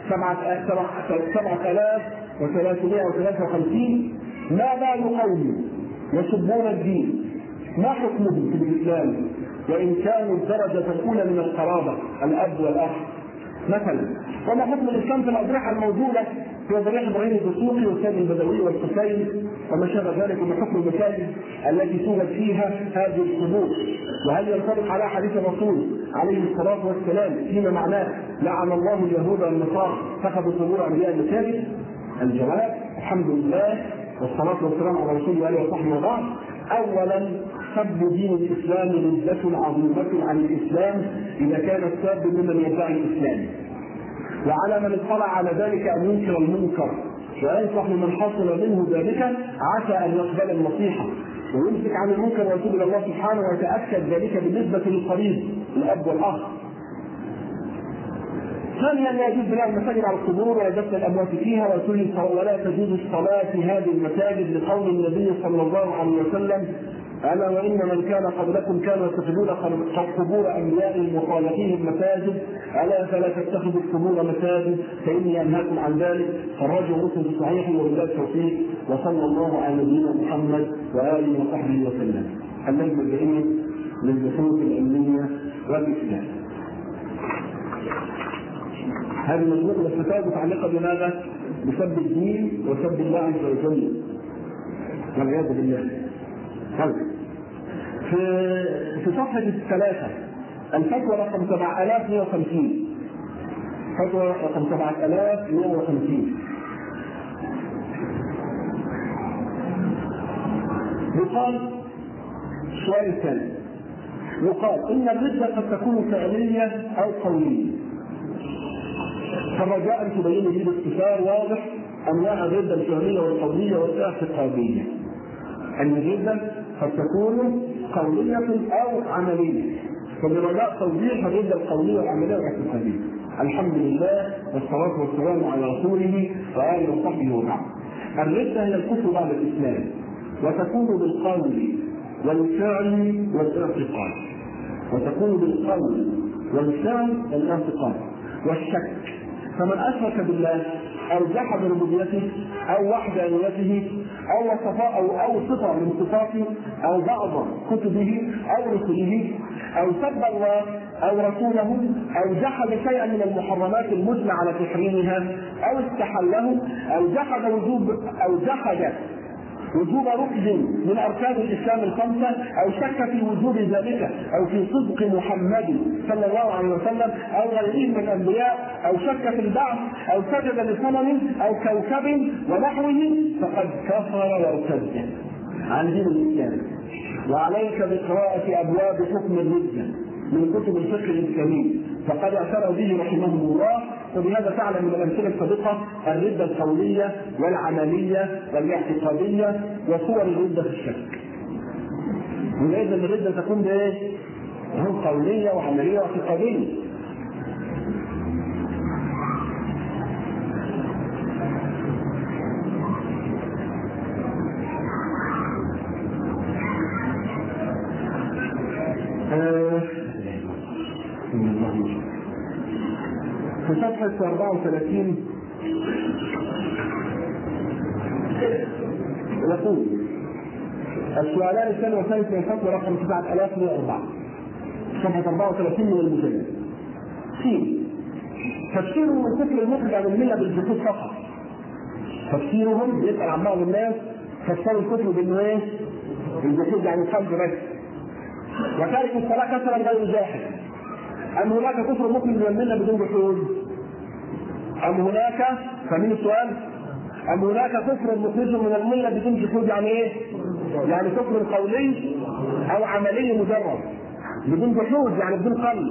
سبعة آلاف وثلاثمائة وثلاثة وخمسين: ما بال قوم يسبون الدين؟ ما حكمهم في الإسلام وإن كانوا الدرجة الأولى من القرابة الأب والأخ مثلا؟ وما حكم الإسلام في الأضرحة الموجودة في ضريح إبراهيم الدسوقي والسيد البدوي والحسين وما شابه ذلك من حكم المساجد التي توجد فيها هذه القبور؟ وهل ينطبق على حديث الرسول عليه الصلاة والسلام فيما معناه لعن الله اليهود والنصارى اتخذوا قبور أنبياء المساجد؟ الجواب: الحمد لله والصلاة والسلام على رسوله وآله وصحبه وبعد. أولا، سب دين الإسلام ردة عظيمة عن الإسلام إذا كان الساب ممن يدعي الإسلام، وعلى من اطلع على ذلك أن ينكر المنكر وينصح لمن حصل منه ذلك عسى أن يقبل النصيحة ويمسك عن المنكر ويتوب إلى الله سبحانه ويتأكد ذلك بالنسبة للقريب الأب والأخ. ثانيا، لا يجوز بناء المساجد على القبور ولا دفن الأموات فيها ولا تجوز الصلاة في هذه المساجد لقول النبي صلى الله عليه وسلم: ألا وإن من كان قبلكم كانوا يتخذون قبور أنبيائهم وصالحيهم مساجد، ألا فلا تتخذوا القبور مساجد فإني أنهاكم عن ذلك. خرجه مسلم في صحيحه وبالله التوفيق، وصلى الله على نبينا محمد وآله وصحبه وسلم. النجم الجميل للبحوث العلمية والإسلام. هذه مجموعة الفتاوى متعلقة بماذا؟ بسب الدين وسب الله عز وجل والعياذ بالله. في في صفحة الثلاثة الفتوى رقم سبعة آلاف ومئة وخمسين فتوى رقم سبعة آلاف ومئة وخمسين يقال السؤال الثاني: يقال إن الردة قد تكون فعلية أو قولية، فرجاء أن تبين لي باختصار واضح أنواع الردة الفعلية والقولية والاعتقادية. أن الردة قد تكون قولية أو عملية، فبرجاء توضيح الردة القولية والعملية والاعتقادية. الحمد لله والصلاة والسلام على رسوله وآله وصحبه وبعد. الردة هي الكفر بعد الإسلام، وتكون بالقول والفعل والاعتقاد وتكون بالقول والفعل والاعتقاد والشك. فمن أشرك بالله أو جحد ربوبيته أو وحدانيته أو صفاء أو أو صفة من صفاته أو بعض كتبه أو رسله أو سب الله أو رسوله أو جحد شيئا من المحرمات المجمع على تحريمها أو استحله أو جحد وجوب أو جحد وجوب ركن من أركان الإسلام الخمسة أو شك في وجوب ذلك أو في صدق محمد صلى الله عليه وسلم أو غيره من الأنبياء أو شك في البعث أو سجد لصنم أو كوكب ونحوه فقد كفر وارتد عن دين الإسلام. وعليك بقراءة أبواب حكم الردة من كتب الفقه الإسلامي فقد اعترى به رحمه الله. وبهذا تعلم من الأمثلة السابقة الردة القولية والعملية والاعتقادية وصور الردة في الشك. ولذا الردة تكون بايه؟ قولية وعملية واعتقادية. في صفحة أربعة وثلاثين يقول: السؤالان الثاني والثالث من الفتوى رقم تسعة آلاف ومئة وأربعة: صفحة أربعة وثلاثين من المجلد. سين تفسيرهم الكفر المخرج عن الملة بالجحود فقط. تفسيرهم يسأل عن بعض الناس فسروا الكفر بانه ايه؟ بالجحود يعني القلب بس. وتارك الصلاة كسرا غير جاحد. أم هناك كفر مخرج من الملة بدون جحود؟ أم هناك فمن السؤال؟ أم هناك كفر مخرج من الملة بدون جحود يعني ايه؟ يعني كفر قولي أو عملي مجرد بدون جحود يعني بدون قلب.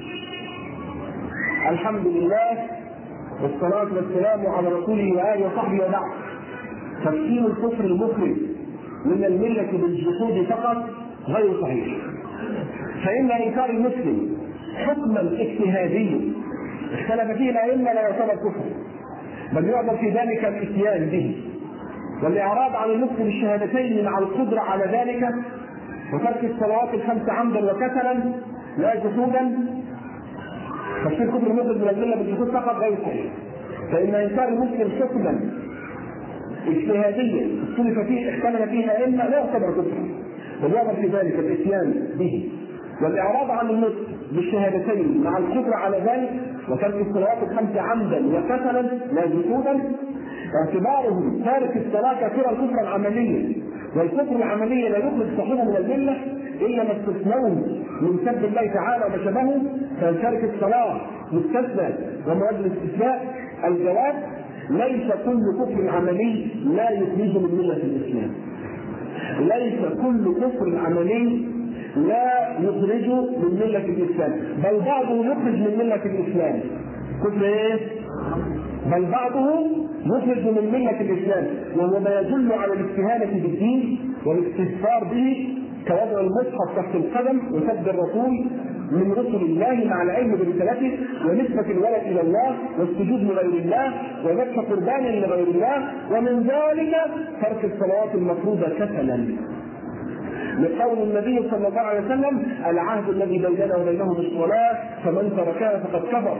الحمد لله والصلاة والسلام على رسوله وآله وصحبه وبعد. تفسير الكفر المخرج من الملة بالجحود فقط غير صحيح، فإن إنكار المسلم حكما اجتهاديا اختلف فيه الأئمة لا يعتبر كفر، بل يعبر في ذلك الاتيان به، والإعراض عن المسلم بالشهادتين مع القدرة على ذلك، وترك الصلوات الخمس عمدا وكسلا لا جحودا. تفسير كفر المخرج من الملة بالجحود فقط غير صحيح، فإن إنكار المسلم حكما اجتهاديا اختلف فيه اختلف فيه الأئمة لا يعتبر كفرا، بل يعبر في ذلك الاتيان به، والإعراض عن النطق بالشهادتين مع القدرة على ذلك، وترك الصلوات الخمس عمدا وكسلا لا جحودا، اعتبارهم تارك الصلاة كافرا كفرا عمليا، والكفر العملي لا يخرج صاحبه من الملة إلا ما استثنوه من سب الله تعالى وما شبهه، فتارك الصلاة مستثنى ومواد الاستثناء. الجواب: ليس كل كفر عملي لا يخرج من ملة الإسلام. ليس كل كفر عملي لا يخرج من ملة الإسلام، بل بعضه يخرج من ملة الإسلام. كفر ايه؟ بل بعضه يخرج من ملة الإسلام، وهو ما يدل على الاستهانة بالدين والاستهتار به، كوضع المصحف تحت القدم وسب الرسول من رسل الله مع العلم برسالته، ونسبة الولد إلى الله، والسجود لغير الله، وذبح قربان لغير الله، ومن ذلك ترك الصلوات المفروضة كسلا، لقول النبي صلى الله عليه وسلم: العهد الذي بيننا وبينهم الصلاة فمن تركها فقد كفر.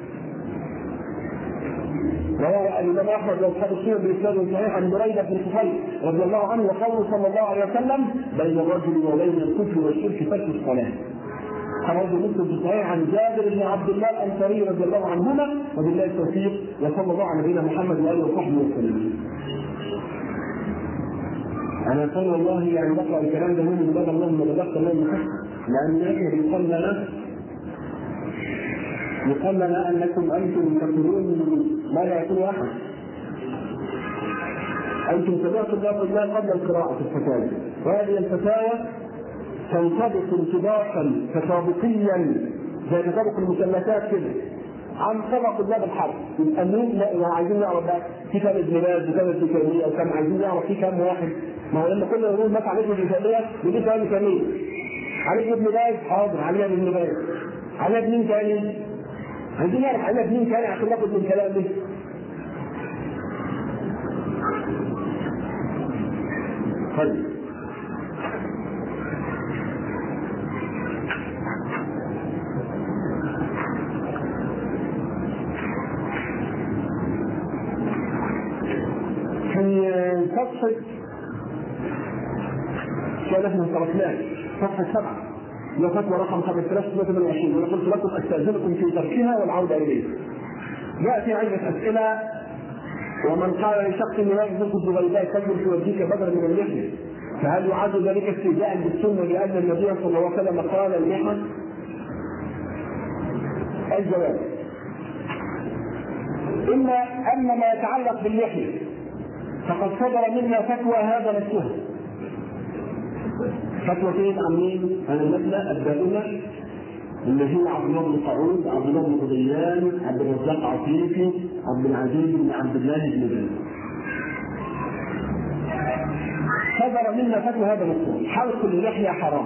رواه الإمام أحمد وأصحاب السنن بإسناد صحيح عن بريدة بن حصين رضي الله عنه، وقوله صلى الله عليه وسلم: بين الرجل وبين الكفر والشرك ترك الصلاة. خرج مسلم في الصحيح عن جابر بن عبد الله الأنصاري رضي الله عنهما، وبالله التوفيق، وصلى الله على نبينا محمد وآله وصحبه وسلم. أنا أقول والله يعني بقرأ الكلام ده من باب الله ما بلغت الله من حق، لأن نحن يقال لنا يقال لنا أنكم أنتم تقولون ما لا يقول أحد. أنتم سمعتم باب الله قبل القراءة في الفتاوى، وهذه الفتاوى تنطبق انطباقا تطابقيا زي تطابق المثلثات كده عن طبق باب الحرب. يبقى مين عايزين نعرف بقى في كام ابن باز وكام ابن تيمية وكم، عايزين نعرف في كام واحد. ما هو لما كنا نقول مثلا عليك ابن تيمية بيجي كام ابن تيمية، عليك ابن باز حاضر عليها ابن باز، عليها ابن تاني، عايزين نعرف عليها ابن تاني عشان ناخد من كلام ده. طيب في صفحة كان احنا تركناه صفحة سبعة لفتوى رقم خمسة آلاف وثمانمائة وثمانية وعشرين، وانا قلت لكم استاذنكم في تركها والعودة اليه. ياتي عدة اسئلة: ومن قال لشخص لا يجوز الغيباء تجد في وجهك بدلا من اللحية، فهل يعد ذلك استهزاء بالسنة لأن النبي صلى الله عليه وسلم قال اللحى؟ الجواب: إما أن ما يتعلق باللحية فقد صدر منا فتوى هذا نفسها. فتوى فين عن مين؟ عن المبنى الدائمة الذين عبد الله بن سعود، عبد الله بن غديان، عبد الرزاق عفيفي، عبد العزيز بن عبد الله بن باز. صدر منا فتوى هذا نفسها: حلق اللحية حرام،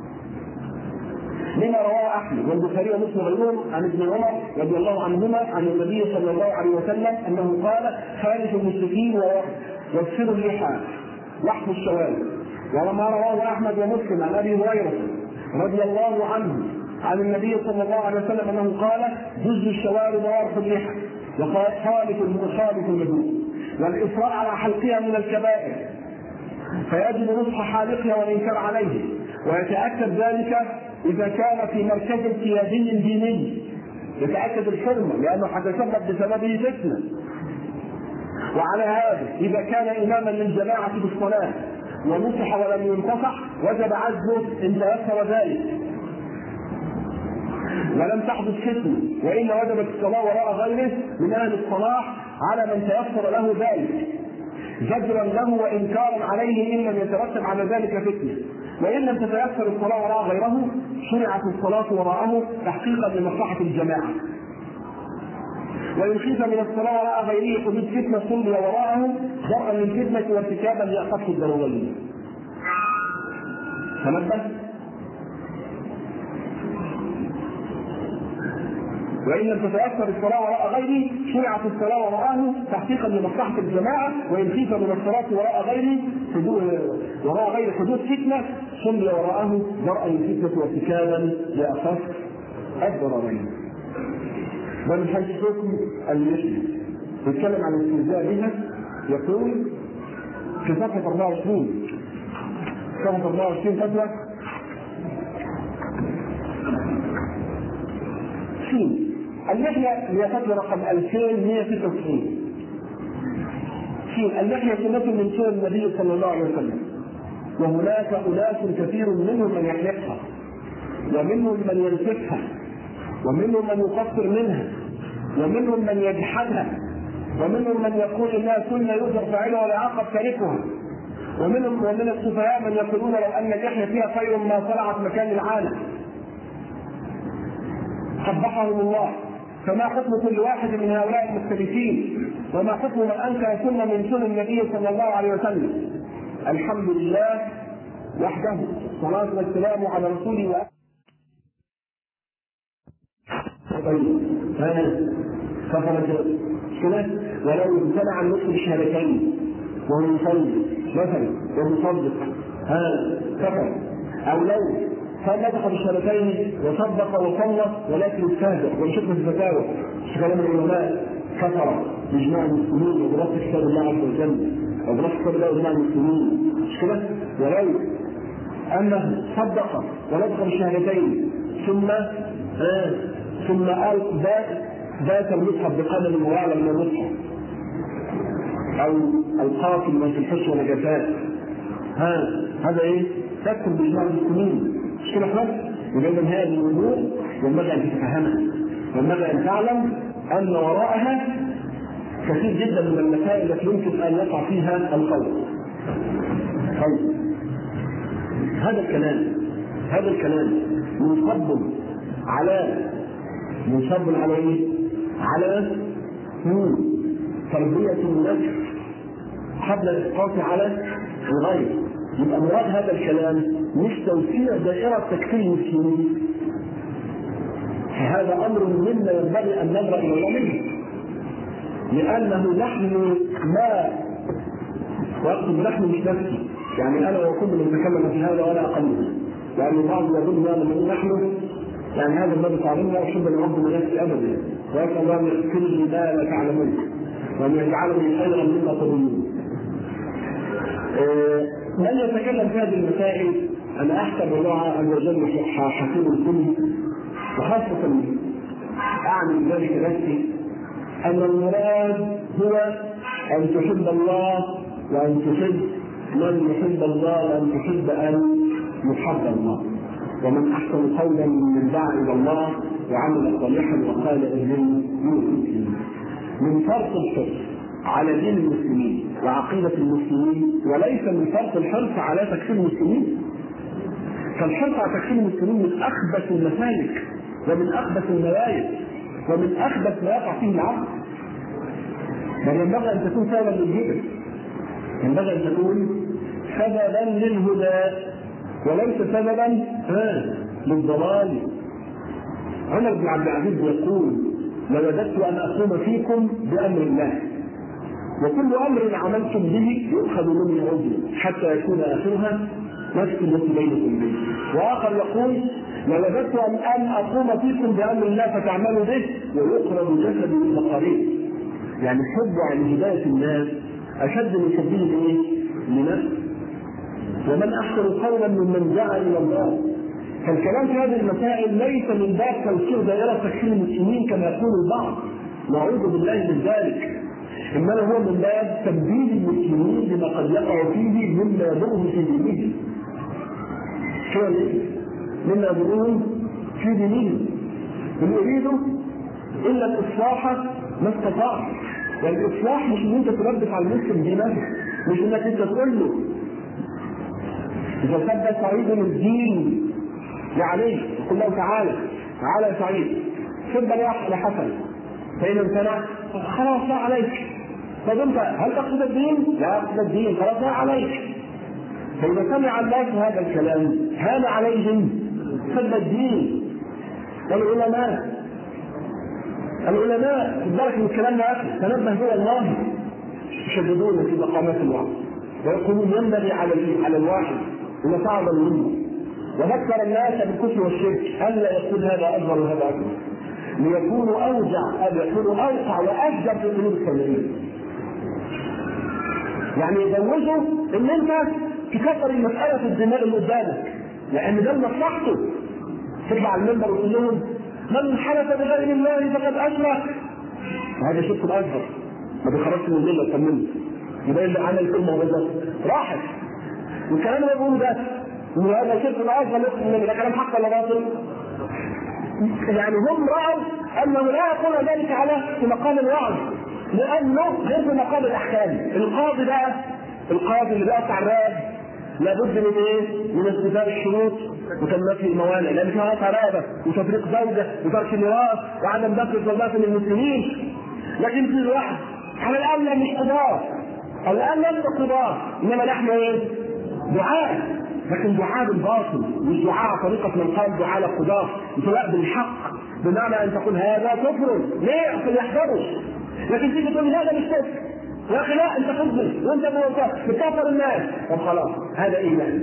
لما رواه احمد والبخاري ومسلم غيرهم عن ابن عمر رضي الله عنهما عن النبي صلى الله عليه وسلم انه قال: خالف المشركين واغسلوا اللحى واحفوا الشوارب. وما رواه احمد ومسلم عن ابي هريره رضي الله عنه عن النبي صلى الله عليه وسلم انه قال: جز الشوارب وارفوا اللحى، وقال: خالف المخالف اليهود، والاصرار على حلقها من الكبائر، فيجب نصح حالقها والانكار عليه، ويتاكد ذلك إذا كان في مركز سياسي ديني يتأكد الحرمة لأنه حتسبب بسببه فتنة. وعلى هذا إذا كان إماما للجماعة بالصلاة ونصح ولم ينتصح وجب عزله إن تيسر ذلك، ولم تحدث فتنة، وإلا وجبت الصلاة وراء غيره من أهل الصلاح على من تيسر له ذلك، زجرا له وإنكارا عليه إن لم يترتب على ذلك فتنة. وإن لم تتيسر الصلاة وراء غيره شرعت الصلاة وراءه تحقيقا لمصلحة الجماعة. وإن خيف من الصلاة وراء غيره حدوث فتنة صلي وراءه درءا للفتنة وارتكابا لأخف الضرورين. تنبه. وإن لم تتأثر الصلاة وراء غيره شرعت الصلاة وراءه تحقيقا لمصلحة الجماعة. وإن خيف من الصلاة وراء غيره وراء غير حدوث فتنة صلي وراءه درءا للفتنة وارتكابا لأخف الضررين. ومن حيث حكم المشي يتكلم عن الاستهزاء بها يقول في صفحة أربعة وعشرين صفحة أربعة وعشرين فتوى سين اللحية هي فتوى رقم ألفين ومئة وستة وتسعين. سين اللحية سنة من سنن النبي صلى الله عليه وسلم، وهناك أناس كثير منهم من يحلقها ومنهم من ينسفها ومنهم من يقصر منها ومنهم من يجحدها ومنهم من يقول انها سنه يؤجر فاعلها ولا يعاقب تاركها ومنهم ومن السفهاء من يقولون لو ان اللحيه فيها خير ما صنعت مكان العالم. قبحهم الله. فما حكم كل واحد من هؤلاء المختلفين؟ وما حكم من انكر سنه من سنن النبي صلى الله عليه وسلم؟ الحمد لله وحده والصلاه والسلام على رسوله. طيب هذا كفر كده ولو امتنع النطق بالشهادتين وهو يصلي مثلا ويصدق هذا كفر، او لو صدق بالشهادتين وصدق وصلى ولكن استهزأ وانشق الفتاوى كلام العلماء كفر باجماع المسلمين ودراسه كتاب الله عز وجل ودراسه كتاب الله باجماع المسلمين مش كده. ولو انه صدق ونطق بالشهادتين ثم آه ثم قال ذات المصحف بقدم ويعلم من المصحف او القاتل من في الحش ونجاسات ها هذا ايه؟ تكتب باجماع المسلمين مش كده خلاص. يبقى هذه الامور ينبغي ان تتفهمها وينبغي ان تعلم ان وراءها كثير جدا من المسائل التي يمكن ان يقع فيها القول. طيب هذا الكلام هذا الكلام منصب على منصب على ايه؟ على تربية النفس قبل الإسقاط على الغير. يبقى مراد هذا الكلام مش توسيع دائرة تكفير المسلمين، فهذا أمر منا ينبغي أن نبرأ إلى الله منه، لأنه نحن ما وأقصد نحن مش نفسي، يعني أنا وكل من يتكلم في هذا ولا أقل، يعني بعض يظن أن نحن يعني هذا الذي تعلمنا أشد العبد من نفسي أبدا، ويسأل الله أن يغفر لي ما لا تعلمون وأن يجعلني خيرا مما تظنون. من يتكلم في هذه المسائل أنا أحسب الله عز وجل حكيم الكل، وخاصة أعني ذلك نفسي أن المراد هو أن تحب الله وأن تحب من يحب الله وأن تحب أن يحب الله. ومن أحسن قولا من دعا إلى الله وعمل صالحا وقال إنني من المسلمين. من فرط الحرص على دين المسلمين وعقيدة المسلمين، وليس من فرط الحرص على تكفير المسلمين. فالحرص على تكفير المسلمين من أخبث المسالك ومن أخبث النوايا ومن أخبث ما يقع فيه العبد. بل ينبغي أن تكون سببا للهدى، ينبغي أن تكون سببا للهدى وليس سببا للضلال. عمر بن عبد العزيز يقول: لوددت ان اقوم فيكم بامر الله وكل امر عملتم به يؤخذ مني عذري حتى يكون اخرها نفس التي بينكم به. واخر يقول: لوددت ان اقوم فيكم بامر الله فتعملوا به ويقرب جسدي بالمقارير. يعني الحب عن هدايه الناس اشد من حبه لايه؟ لنفسه. ومن احسن قولا ممن دعا الى الله فالكلام في هذه المسائل ليس من باب توسيع دائرة تكفير المسلمين كما يقول البعض، نعوذ بالله من ذلك، انما هو من باب تنبيه المسلمين بما قد يقع فيه مما يضرهم في دينهم. شو ليه؟ مما يضرهم في دينهم. ان يريدوا الا الاصلاح ما استطاع. يعني الاصلاح مش ان انت تلبس على المسلم دينه، مش انك انت تقول له اذا ثبت سعيد الدين لعليه يقول له تعالى تعالى يا سعيد سب يا حسن، فإن امتنع خلاص لا عليك. طب انت هل تقصد الدين؟ لا اقصد الدين، خلاص لا عليك. فإذا سمع الناس هذا الكلام هان عليهم سب الدين. العلماء العلماء في بالك من الكلام ده تنبه به الله يشددون في مقامات الوعظ ويقولون ينبغي على على الواحد إذا صعد منه وذكر الناس بالكفر والشرك الا يكون هذا اكبر وهذا اكبر، ليكونوا اوجع او يكونوا اوقع واشجع في قلوب السامعين. يعني يجوزوا ان انت تكسر المساله في الدماء اللي قدامك، لان ده مصلحته. تطلع على المنبر وتقول لهم من حلف بغير الله فقد اشرك، هذا شرك اكبر، ما بيخرجش من المله كملت، يبقى اللي عمل الكلمه بالظبط راحت. والكلام اللي بيقوله ده وهذا شرك اكبر يقصد من ده كلام حق ولا باطل؟ يعني هم راوا انه لا يقول ذلك على في مقام الوعظ، لانه غير في مقام الاحكام. القاضي بقى القاضي اللي بيقطع الراب لابد من ايه؟ من استيفاء الشروط وتنفي الموانع، لان فيها قرابه وتفريق زوجه وترك الميراث وعدم دفع الظلمات للمسلمين. لكن في الواحد على الان مش قضاه، الان ليس قضاه، انما نحن ايه؟ دعاء، لكن دعاء بالباطل، مش دعاء طريقه من قال دعاء القضاه، دعاء بالحق، بمعنى ان تقول هذا كفر، ليه؟ عشان يحذروا. لكن تيجي تقول هذا مش كفر، يا اخي لا انت كذب وانت بتكفر الناس، طب خلاص هذا ايمان.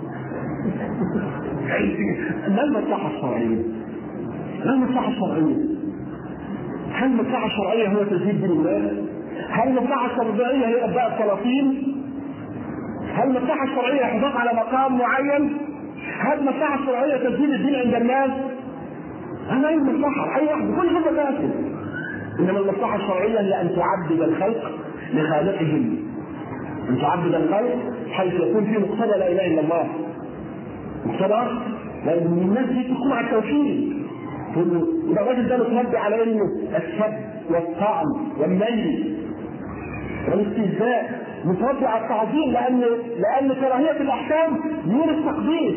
ما المصلحه الشرعيه؟ ما المصلحه الشرعيه؟ هل المصلحه الشرعيه هو تزييد دين الله؟ هل المصلحه الشرعيه هي ابداء السلاطين؟ هل المصلحه الشرعيه حفاظ على مقام معين؟ هل المصلحه الشرعيه تزييد الدين عند الناس؟ هذا هي المصلحه، اي واحد كل هذا فاسد. انما المصلحه الشرعيه هي ان تعبد الخلق لخالقهم، ان تعبد الخلق حيث يكون فيه مقتضى لا اله الا الله. مقتضى لان الناس دي تقوم على التوحيد، يبقى الراجل ده متربي على انه السب والطعن والميل والاستهزاء، متربي على التعظيم، لان لان كراهيه الاحكام يورث تقديس.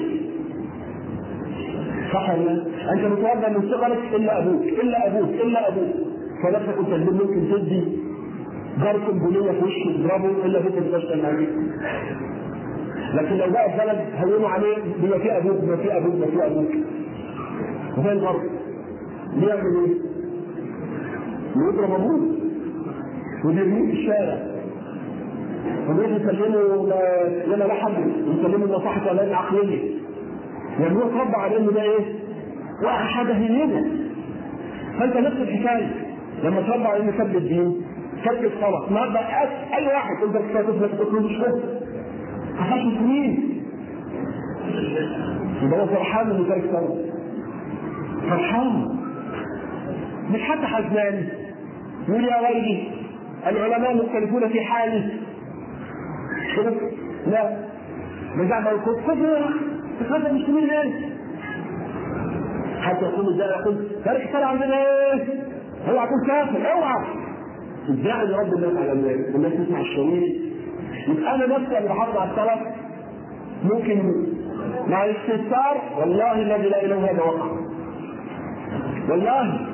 صح ولا لا؟ انت متربي من صغرك الا ابوك الا ابوك الا ابوك، فنفسك انت ممكن تدي جارك بنيه في وشه تضربه الا ابوك اللي تشتغل عليه. لكن لو بقى البلد هيقولوا عليه بما في ابوك بما في ابوك بما في ابوك، وفين الغرب؟ بيعمل ايه؟ يضرب ابوه ويرميه في الشارع ويروح يسلموا لنا لحم ويسلموا نصيحه العلاج العقليه، يعني هو اتربى على انه ده ايه؟ واحد حاجه هينه. فانت نفس الحكايه لما تربى على انه سب الدين سب الصلاه، النهارده اي واحد تقدر تستخدم تقول له مش كده عشان مسلمين، يبقى هو فرحان انه تارك صلاه، فرحان مش حتى حزنان يقول يا ويلي العلماء مختلفون في حالي. لا رجع ما يقول كفر تخاف المسلمين ليه؟ حتى يقول ازاي يقول تارك الصلاه عندنا ايه؟ هو هتكون كافر اوعى. ازاي ان رب الناس على ذلك والناس تسمع الشريط؟ يبقى انا نفسي اللي بحافظ على الصلاه ممكن مع الاستهتار والله الذي لا اله الا هو وقع. والله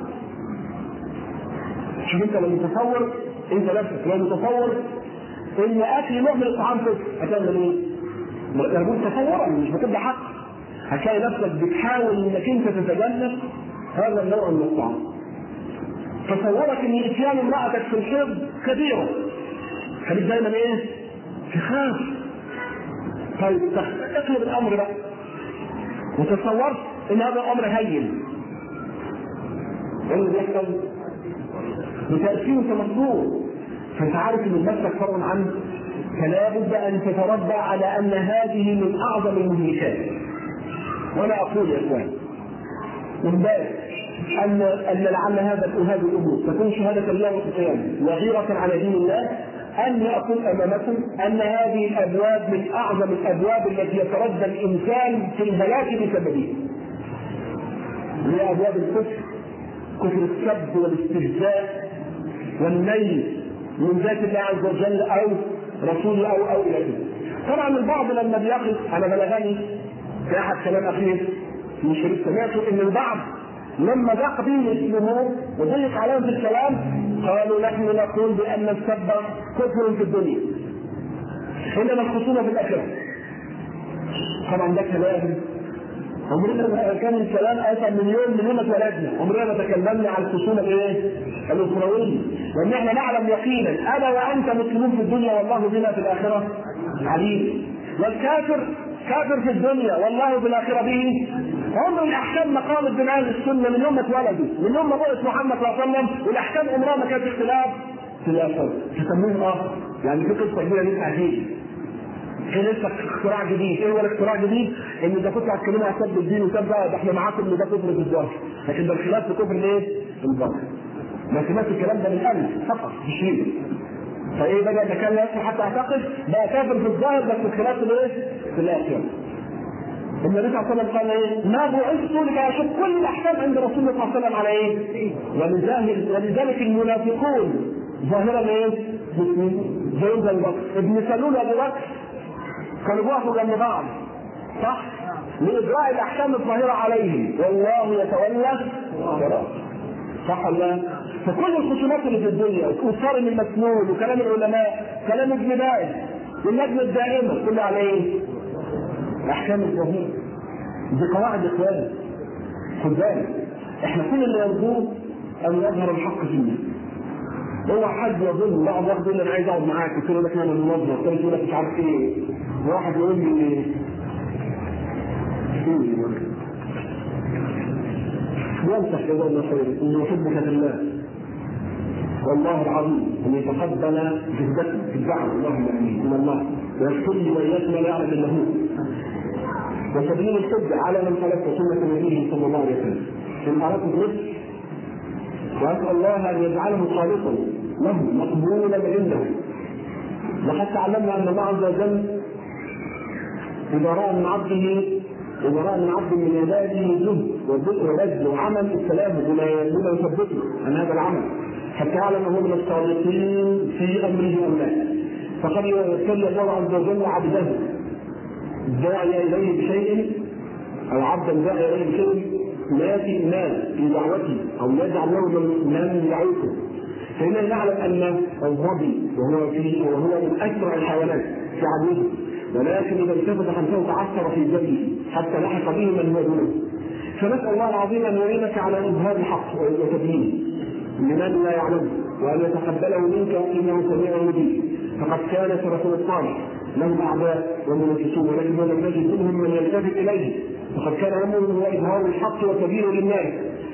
شوف انت لو متصور انت نفسك لو متصور ان اكل نوع من الطعام كده هتعمل ايه؟ لابد تصورا مش بتبقى حق، هتلاقي نفسك بتحاول انك انت تتجنب هذا النوع من الطعام. تصورك ان اتيان امرأتك في الحيض كبيرة خليك دايما ايه؟ تخاف. طيب اقلب الامر بقى وتصورت ان هذا الامر هين، ايه اللي بيحصل؟ بتأثير تمثور، فانت عارف ان المسلك فرع عنه، فلا بد ان تتربى على ان هذه من اعظم المهلكات. وانا اقول يا اخوان من باب ان ان لعل هذا هذه الامور تكون شهاده الله يوم القيامه وغيره على دين الله، اني اقول امامكم ان هذه الابواب من اعظم الابواب التي يتردى الانسان في الهلاك بسببها. هي ابواب الكفر، كفر السب والاستهزاء والنيل من ذات الله عز وجل او رسوله او او الى كده. طبعا البعض لما بيقف، انا بلغني في احد كلام اخير من شريف سمعته ان البعض لما ضاق بهم الامور وضيق عليهم في الكلام قالوا نحن نقول بان السب كفر في الدنيا انما الخصومه في الاخره. طبعا ده كلام عمرنا ما كان الكلام اسهل من يوم من يوم اتولدنا، عمرنا ما تكلمنا عن الخصومه الايه؟ الاخرويه، لان احنا نعلم يقينا انا وانت مسلمون في الدنيا والله بنا في الاخره عليم، والكافر كافر في الدنيا والله في الاخره به. عمر الاحكام مقام ابن اهل السنه من يوم ما اتولدوا، من يوم ما بعث محمد صلى الله عليه وسلم، والاحكام عمرها ما كانت اختلاف في الاخره. تسموهم اه يعني في قصه كبيره لسه عجيب، ايه لسه اختراع جديد. ايه هو الاختراع الجديد؟ ان اذا كنتوا هتكلموا عن سب الدين وسب ده احنا معاكم ان ده كفر في الظاهر، لكن ده الخلاف في كفر الايه؟ في الباطن. ما سمعت الكلام ده من قلب فقط مش ليه. فايه بقى ده كان لا يصح حتى اعتقد بقى كافر في الظاهر بس الخلاف في الايه؟ في الاخره. النبي صلى الله عليه وسلم قال ايه؟ ما بعثت لك اشوف كل الاحكام عند رسول الله صلى الله عليه وسلم على ايه؟ ولذلك ولذلك المنافقون ظاهرا ايه؟ زي زي بكر ابن سلول وابو بكر كانوا بيقفوا جنب بعض صح؟ لإجراء الأحكام الظاهرة عليهم والله يتولى وراء. صح ولا؟ فكل الخصومات اللي في الدنيا وصارم المسنون وكلام العلماء كلام ابن باز واللجنة الدائمة كله على ايه؟ الأحكام الظاهرة. دي قواعد إخواني. خد بالك احنا كل اللي يرجوه أن يظهر الحق فينا. هو حد يظن بعض واحد يقول لي انا عايز اقعد معاك، قلت له لك انا منظم، قلت له لك مش عارف ايه، واحد يقول لي ينصح جزاه الله خير انه يحبك في الله والله العظيم ان يتقبل جهدك في الدعوه اللهم امين من الله ويغفر لي واياك ما لا يعلم الا هو وسبيل الحجه على من خلق سنه نبيه صلى الله عليه وسلم. ان اردت الرزق واسال الله ان يجعله خالصا له مقبولا عنده. لقد تعلمنا ان الله عز وجل اذا راى من عبده اذا راى من عبد من عباده الزهد والذكر والبذل وعمل السلام بما يثبته عن هذا العمل حتى يعلم انه من الصادقين في امره ام لا، فقد يبتلي الله عز وجل عبده الداعي اليه بشيء او عبدا داعي اليه بشيء لا ياتي الناس في دعوته او يجعل له من يعيشه، فإننا نعلم أن الظبي وهو في وهو من أسرع الحيوانات في عدوه، ولكن إذا التفت خلفه تعثر في جبهه حتى لحق به من هو دونه. فنسأل الله العظيم أن يعينك على إظهار الحق وتبيينه لمن لا يعلمه وأن يتقبله منك إنه سميع مجيب. فقد كان سلفنا الصالح لهم أعداء ومنافسون ولكن لم نجد منهم من يلتفت إليه، فقد كان همهم هو إظهار الحق وتبيينه للناس،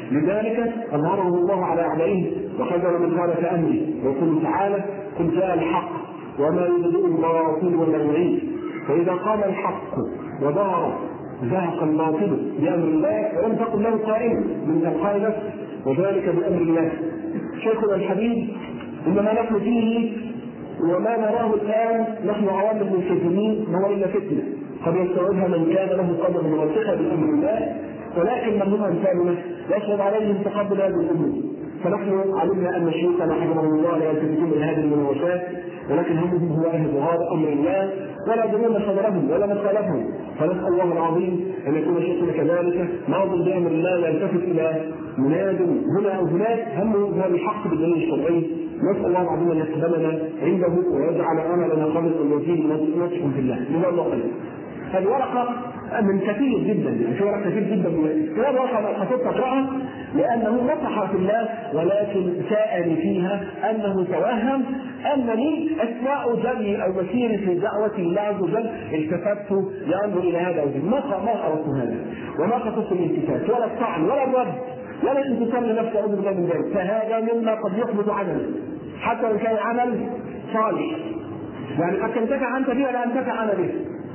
لذلك أظهره الله على أعدائه وخذل من خالف أمره. ويقول تعالى قل جاء الحق وما يبدئ الباطل ولا يعيد، فإذا قام الحق وظهر زهق الباطل بأمر الله ولم تكن له قائمة من تلقاء نفسه وذلك بأمر الله. شيخنا الحبيب إنما نحن فيه وما نراه الآن نحن عوام المنسجمين ما هو إلا فتنة قد يستوعبها من كان له قدم راسخة بأمر الله، ولكن من هم أمثالنا يصعب عليهم تقبل هذه الأمور. فنحن علمنا أن شيخنا حفظه الله لا يلتفتون إلى هذه المناوشات، ولكن همهم هو إظهار أمر الله ولا يدرون صدرهم ولا مخالفهم. فنسأل الله العظيم أن يكون شيخنا كذلك ناظر بأمر الله لا يلتفت إلى مناد هنا أو هناك، همه إظهار الحق بالدليل الشرعي. نسأل الله العظيم أن يقبلنا عنده ويجعل أملنا خالصا وفيه نصح في الله. جزاه الله خيرا. فالورقة من كثير جدا، يعني في ورقة كثير جدا من هذه الورقة خطيت أقرأها لأنه نصح في الله، ولكن ساءني فيها أنه توهم أنني أثناء جري أو مسيري في دعوة الله عز وجل التفت ينظر إلى هذا وذاك. ما ما أردت هذا وما قصدت الالتفات ولا الطعن ولا الرد ولا الانتصار لنفسي أعوذ بالله من ذلك، فهذا مما قد يحبط عمله حتى لو كان عمل صالح، يعني قد تنتفع أنت به ولا أنتفع أنا به،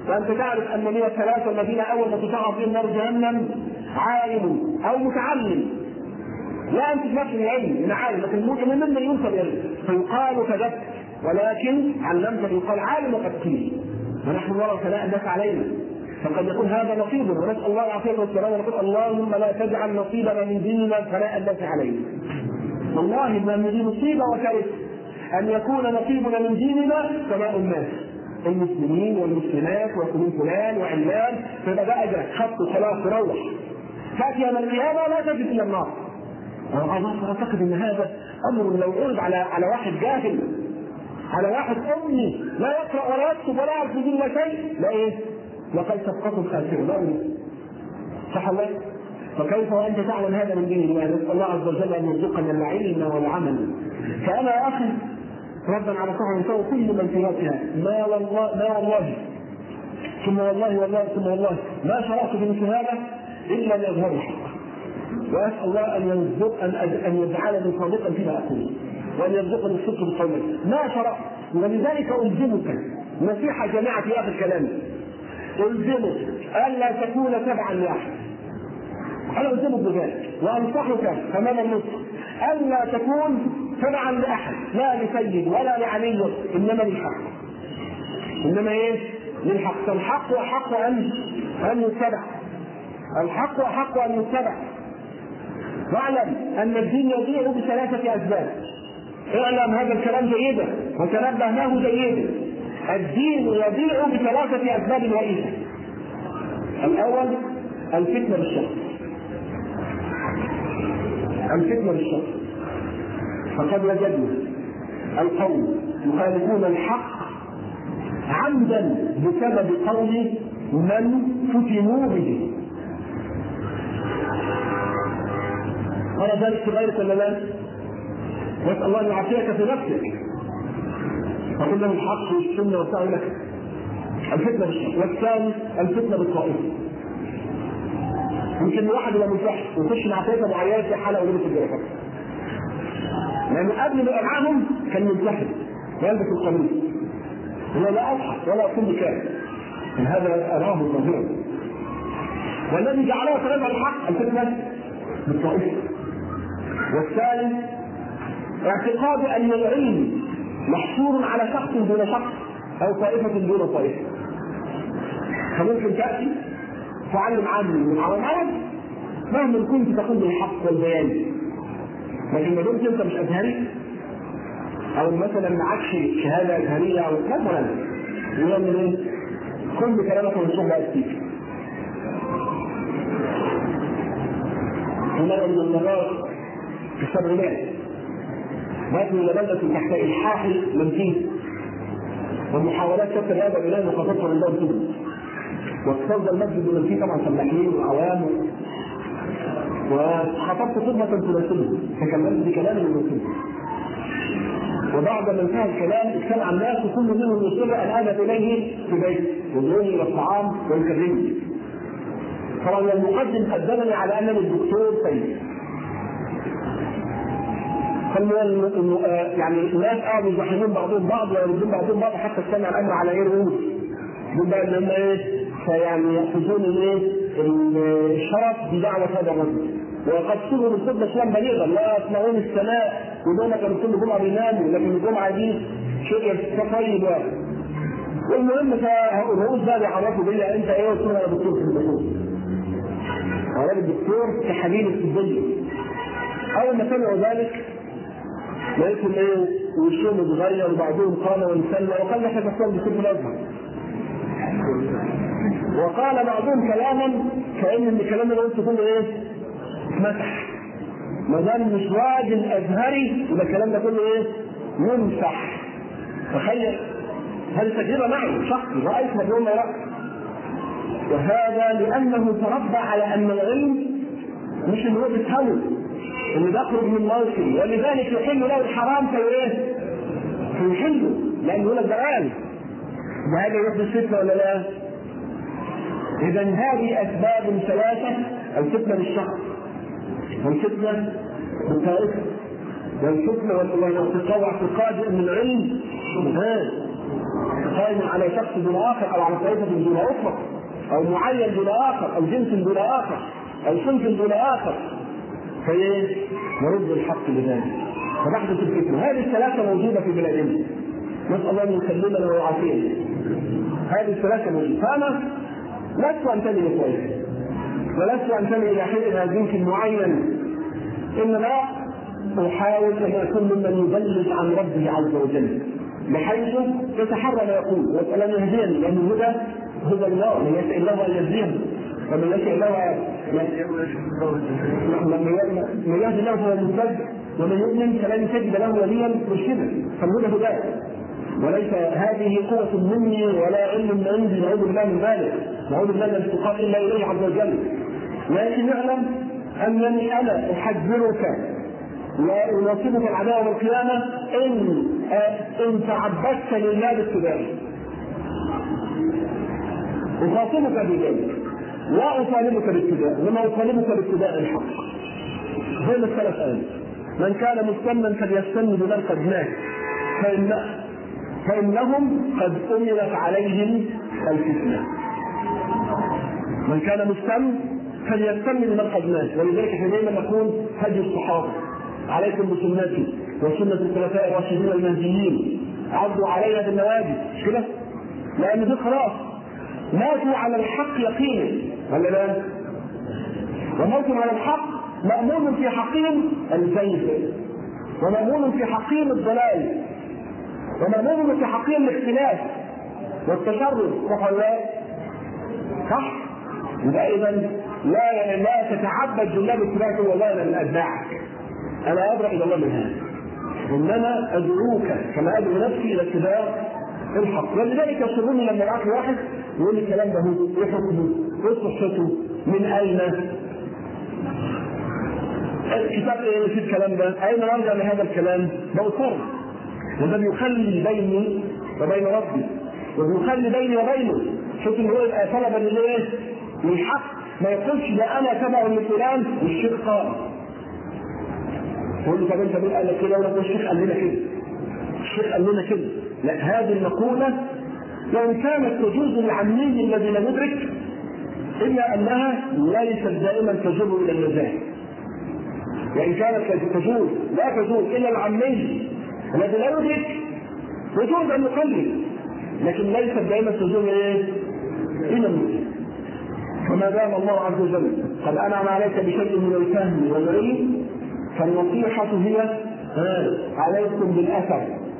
وانت تعرف ان من الثلاثه الذين اول ما تشعر فيهم نار جهنم عالم او متعلم، لا انت نفس العلم من عالم، لكن المؤمن ممن ينسب اليه فيقال كذبت ولكن علمت يقال عالم وقد قيل، ونحن نرى ثناء الناس علينا، فقد يكون هذا نصيب، ونسال الله العافيه والسلام ونقول اللهم لا تجعل نصيبنا من ديننا ثناء الناس علينا. والله ما من دي مصيبه وكارثه ان يكون نصيبنا من ديننا ثناء الناس، المسلمين والمسلمات وكل فلان وعلان، فيبقى ده اجرك خط خلاص تروح تاتي يوم القيامه لا تجد الا النار. الله اعتقد ان هذا امر لو عرض على على واحد جاهل، على واحد امي لا يقرا ولا يكتب ولا يعرف دين ولا شيء، لا ايه؟ لقد سبقته خاسره، لا ايه؟ صح الله؟ فكيف وانت تعلم هذا من دين الله؟ نسال الله عز وجل ان يرزقنا العلم والعمل. فانا يا اخي ربنا على صحه يسوي كل من في وقتها ما والله ما والله ثم والله والله ثم والله ما شرعت بمثل هذا الا ليظهر الحق. واسال الله ان يرزق ان ان يجعلني صادقا فيما اقول وان يرزقني الصدق بقولي ما شرعت. ولذلك الزمك نصيحه جماعه في اخر كلامي، الزمك الا تكون تبعا لاحد. انا الزمك بذلك وانصحك تمام النصح الا تكون تبعا لاحد، لا لسيد ولا لعلي، انما للحق. انما ايه؟ للحق. فالحق احق ان ان يتبع، الحق احق ان يتبع. واعلم ان الدين يضيع بثلاثه اسباب. اعلم هذا الكلام جيدا وتنبه له جيدا. الدين يضيع بثلاثه اسباب رئيسه. الاول الفتنه بالشر، الفتنه بالشر. فقد وجدنا القوم يخالفون الحق عمدا بسبب قول من فتنوا به. قال ذلك في غيرك ولا لا؟ نسال الله ان يعافيك في نفسك. فقل له الحق والسنه وسعوا لك. الفتنه بالشر. والثاني الفتنه بالطائفه. يمكن واحد لما يفتح ويخش مع طائفه معينه في حاله ولبس الجرافات، لأنه قبل ما يبقى معاهم كان منتحر ويلبس القميص، هو لا أضحك ولا أكون بكام، هذا أراه الظاهر. والذي جعله تنازع الحق الفتنة بالطائفة. والثالث اعتقاد أن العلم محصور على شخص دون شخص أو طائفة دون طائفة. فممكن تأتي تعلم عامل من عوام عرب مهما كنت تقول بالحق والبيان، لكن ما دمت انت مش ازهري او مثلا معكش شهاده ازهريه او مثلا يعمل ايه؟ كل بكلامك ونشوف بقى فيك. ومره من المرات في السبعينات باتوا الى بلده تحت الحاح منفيه ومحاولات كسر هذا البلاد وخططها من دول كله، واقتصاد المسجد المنفيه طبعا فلاحين وعوام، وخطبت خطبة ثلاثية تكلمت بكلام المسلم. وبعد ما انتهى الكلام اجتمع الناس وكل منهم يصر ان اذهب اليه في بيته ويدعوني الى الطعام ويكرمني. طبعا المقدم قدمني على انني الدكتور سيد. يعني الناس قاعدوا يزاحمون بعضهم بعض ويردون بعضهم بعض حتى استمع الامر على غير رؤوس. دول بقى ان هم ايه؟ فيعني ياخذون الايه؟ الشرف بدعوه هذا الرجل. وقد صلوا بالخطبه اسلام بليغا لا يسمعون السماء ودول كانوا كل جمعه بيناموا، لكن الجمعه دي شيء طيب واحد. والمهم فالرؤوس بقى بيعرفوا بيا انت ايه؟ قلت له انا دكتور في الدكتور. انا الدكتور كحليل الطبيه. اول ما سمعوا ذلك لقيتهم ايه؟ وشهم اتغير وبعضهم قام وانسلم وقال احنا دكتور دكتور في الازهر. وقال بعضهم كلاما كأن الكلام اللي قلته كله ايه؟ اتمسح. ما دام مش راجل ازهري يبقى الكلام ده كله ايه؟ يمسح. تخيل هذه تجربه معي شخصي رايت مليون مرة. وهذا لانه تربى على ان العلم مش ان هو بيتهوى انه بيخرج من موطن، ولذلك يحل له الحرام في ايه؟ فيحله لانه يقول لك ده قال وهذا يروح بالفتنه ولا لا؟ إذا هذه أسباب ثلاثة: الفتنة بالشخص، والفتنة بالطائفة، والفتنة والاعتقاد واعتقاد أن العلم شبهات قائم على شخص دون اخر او على طائفه دون اخرى او معين دون اخر او جنس دون اخر او صنف دون اخر، فايه؟ نرد الحق بذلك فتحدث الفتنه. هذه الثلاثه موجوده في بلادنا، نسال الله ان يسلمنا ويعافينا. هذه الثلاثه موجوده، فانا لست انتمي لطائفه ولست انتمي الى حزب جنس معين، انما احاول ان اكون ممن يبلغ عن ربه عز وجل بحيث يتحرى ما يقول ويسال ان يهديني، لان الهدى هدى الله، من يشاء الله ان يهديه ومن يشاء الله من يهدي الله فهو المهتد ومن يؤمن فلن تجد له وليا مرشدا، فالهدى هداه وليس هذه قوة مني ولا علم من عندي، نعوذ بالله من ذلك، نعوذ بالله من الافتقار الا اليه عز وجل. لكن اعلم انني انا احذرك واناصبك العداوه يوم القيامه ان ان تعبدت لله باتباعي. اخاصمك بذلك لا اطالبك باتباع، انما اطالبك باتباع الحق. زي ما السلف قال: من كان مستمنا فليستن بمن قد مات فإن فانهم قد امرت عليهم الفتنه. من كان مستمن فليستن بمن قد مات. ولذلك احنا دايما نقول هدي الصحابه: عليكم بسنتي وسنه الخلفاء الراشدين المهديين، عضوا عليها بالنواجذ، مش كده؟ لان دي خلاص ماتوا على الحق يقينا، ولا لا؟ وموتوا على الحق مأمون في حقهم الزيف، ومأمون في حقهم الضلال، ومأمون في حقهم الاختلاف والتشرد، صح ولا لا؟ صح؟ يبقى إذا لا لا تتعبد بالله باتباعك والله انا من اتباعك، انا ادعو الى الله من هذا، انما ادعوك كما ادعو نفسي الى اتباع الحق. ولذلك يسرني لما يبعث واحد يقول لي الكلام ده هو ايه حكمه؟ ايه صحته؟ من اين؟ الكتاب ايه في الكلام ده؟ اين نرجع لهذا الكلام؟ بوصره، وده بيخلي بيني وبين ربي، وبيخلي بيني وبينه. شوف ان هو يبقى طلبا للايه؟ للحق، ما يقولش ده انا تبع لفلان والشيخ قال. يقول له طب انت مين قال لك كده؟ ولا الشيخ قال لنا كده، الشيخ قال لنا كده. لا، هذه المقوله لو كانت تجوز للعمي الذي لا يدرك، الا انها ليست دائما تجوز الى النزاع. وان كانت تجوز لا تجوز الا العمي الذي لا يدرك، يجوز ان يقلد، لكن ليست دائما تجوز ايه؟ الى النزاع. وما دام الله عز وجل قد انعم عليك بشيء من الفهم والعلم، فالنصيحه هي عليكم بالاثر،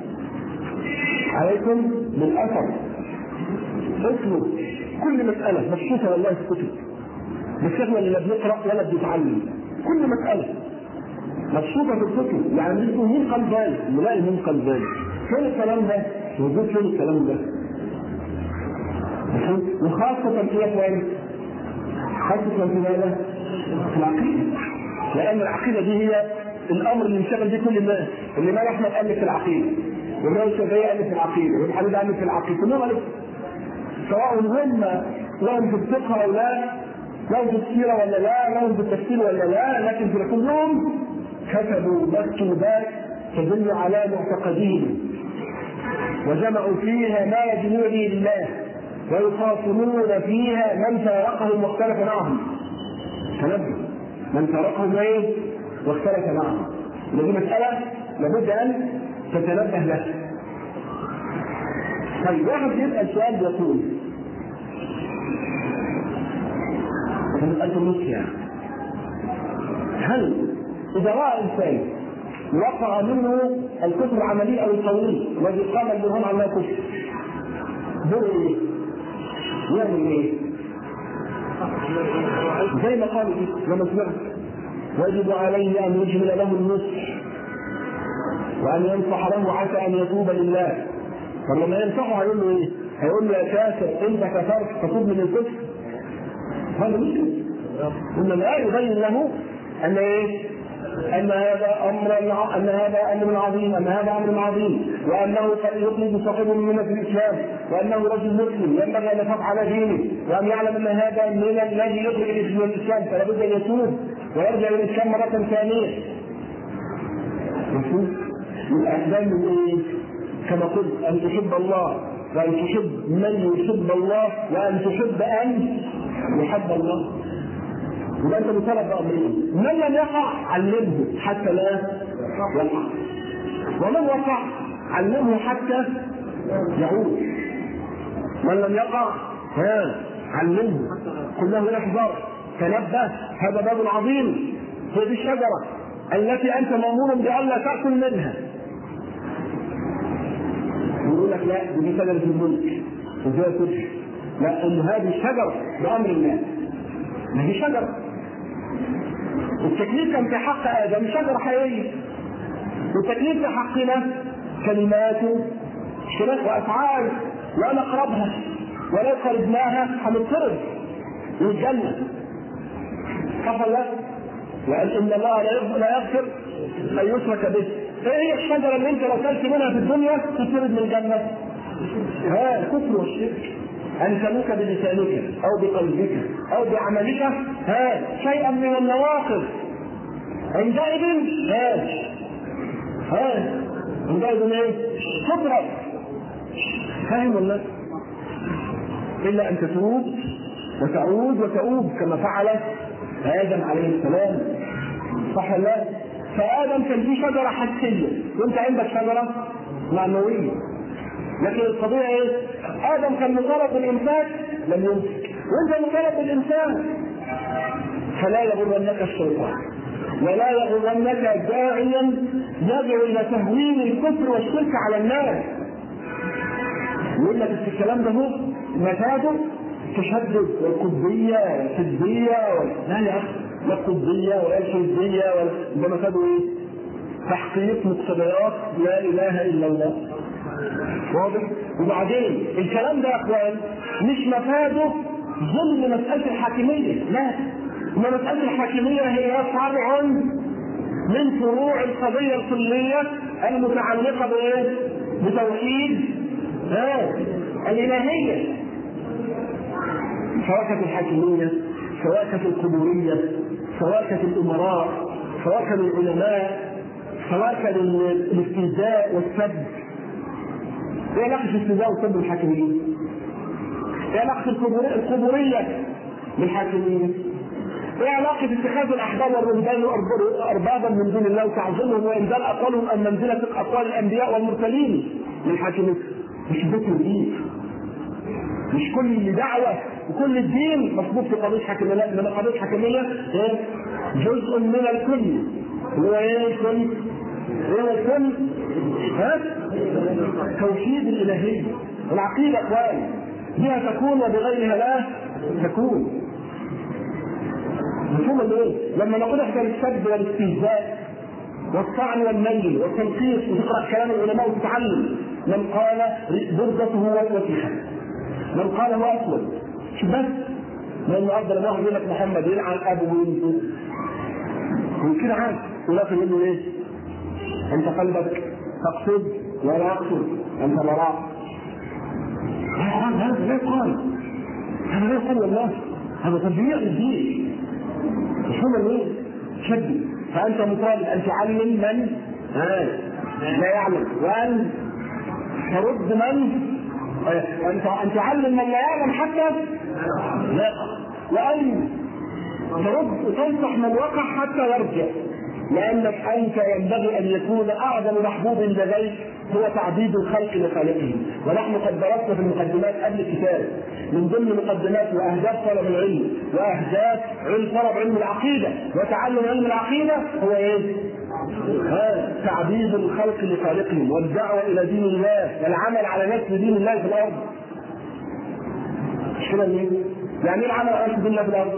عليكم بالاثر. اطلب كل مساله مبسوطه والله في الكتب، مش احنا اللي لا بنقرا ولا بنتعلم، كل مساله مبسوطه في الكتب. يعني مين قال ذلك؟ نلاقي مين قال ذلك؟ فين الكلام ده؟ موجود فين الكلام ده؟ وخاصه في اخوان، خاصه في ماذا؟ في العقيده، لان العقيده دي هي الامر اللي انشغل به كل الناس. اللي ما احمد قال لي في العقيده، واللي الشافعي قال لي في العقيده، والحبيب قال لي في العقيده، كلهم قالوا سواء هم لهم في الفقه او لا، لهم في السيره ولا لا، لهم في التفسير ولا لا، لكن في كلهم كتبوا مكتوبات تدل على معتقدهم، وجمعوا فيها ما يدين به الله، ويخاصمون فيها من فارقهم واختلف معهم. تنبه، من فارقهم ايه؟ واختلف معهم. ودي مسألة لابد أن تتنبه لها. طيب واحد يسأل سؤال يقول مسألة النص، يعني هل إذا رأى إنسان وقع منه الكفر العملي أو القولي الذي قام البرهان على الله كفر، دور إيه؟ يعمل إيه؟ زي ما قالوا لما سمعت ويجب عليه أن يجمل له النصح وأن ينصح له عسى أن يتوب لله. فلما ينصحه هيقول له إيه؟ هيقول له يا كافر أنت كفرت فتوب من الكفر؟ هذا مشكلة. إن لا يبين له أن إيه؟ أن هذا أمر أن هذا أمر عظيم، أن هذا أمر عظيم، وأنه قد يخرج صاحبه من الإسلام، وأنه رجل مسلم ينبغي أن يخاف على دينه، وأن يعلم أن هذا من الذي يخرج من الإسلام، فلا بد أن يتوب ويرجع إلى الإسلام مرة ثانية. مفهوم؟ الأحزان من إيه؟ كما قلت أن تحب الله وأن تحب من يحب الله وأن تحب أن يحب الله. يبقى أنت مطالب بأمرين، من لم يقع علمه حتى لا يقع، ومن وقع علمه حتى يعود. من لم يقع ها علمه، قل له احذر تنبه، هذا باب عظيم. هذه الشجرة التي أنت مأمور بألا تأكل منها. يقول لك لا دي شجرة الملك وزي ترش، لا إن هذه الشجرة بأمر الله، ما هي شجرة. التكليف كان في حق آدم شجرة حقيقية، والتكليف في حقنا كلمات وأفعال لا نقربها ولا قربناها هنضطرب للجنة. كفى الله وقال إن الله لا يغفر أن يشرك به. إيه هي الشجرة اللي أنت لو كلت منها في الدنيا تطرد من الجنة؟ ها الكفر والشرك، أن تملك بلسانك أو بقلبك أو بعملك ها شيئا من النواقض، عندئذ ها ها عندئذ ايه؟ تطرد. فاهم ولا؟ إلا أن تتوب وتعود وتؤوب كما فعل آدم عليه السلام. صح ولا؟ فآدم كان في شجرة حسية وأنت عندك شجرة معنوية. لكن القضية إيه؟ آدم كان مطالب بالإمساك لم يمسك، وأنت مطالب بالإمساك. فلا يغرنك الشيطان ولا يغرنك داعيا يدعو إلى تهوين الكفر والشرك على الناس. يقول لك في الكلام ده هو مفاده تشدد والقطبية والحزبية لا يا أخي، لا القطبية ولا الحزبية ولا ده مفاده إيه؟ تحقيق مقتضيات لا إله إلا الله. واضح؟ وبعدين الكلام ده يا اخوان مش مفاده ظلم مسألة الحاكمية، لا، إن مسألة الحاكمية هي فرع من فروع القضية الكلية المتعلقة بإيه؟ بتوحيد ها الإلهية. سواء كانت الحاكمية، سواء كانت القبورية، سواء كانت الأمراء، سواء كان العلماء، سواء كان الاستهزاء والسب. ايه علاقة الاستهزاء والسب بالحاكمية؟ ايه علاقة القبورية بالحاكمية؟ ايه علاقة اتخاذ الأحبار والرهبان أربابا من دون الله وتعظيمهم وإنزال أقوالهم أن منزلة أقوال الأنبياء والمرسلين للحاكمية؟ مش ذكر الدين، مش كل دعوة وكل الدين مصبوط في قضية حاكمية، لأن قضية حاكمية جزء من الكل. هو ايه الكل؟ هو الكل ها؟ توحيد الإلهية العقيدة اخوان، بها تكون وبغيرها لا تكون. مفهوم ايه؟ لما نقول احنا السب والاستهزاء والطعن والميل والتنقيص وتقرا كلام العلماء وتتعلم، من قال بردته وسخه، من قال هو اسود، شو بس؟ لأن أفضل واحد يقول لك محمد يلعن أبو وينته وكده عارف، ولكن يقول له إيه؟ أنت قلبك تقصد ولا أقصد، أنت براء. هذا لا يقال، هذا لا يقال والله، هذا تضييع للدين. مش هم إيه؟ شدي. فأنت مطالب أن تعلم من لا يعلم، وأن ترد من أن تعلم من لا يعلم حتى لا، وأن ترد وتنصح من وقع حتى يرجع، لأنك أنت ينبغي أن يكون أعظم محبوب لديك هو تعبيد الخلق لخالقه. ونحن قد درسنا في المقدمات قبل الكتاب من ضمن مقدمات وأهداف طلب العلم وأهداف علم طلب علم العقيدة وتعلم علم العقيدة هو إيه؟ تعبيد الخلق لخالقهم والدعوة إلى دين الله والعمل على نشر دين الله في الأرض. مش كده ليه؟ يعني ايه العمل على نشر دين الله في الأرض؟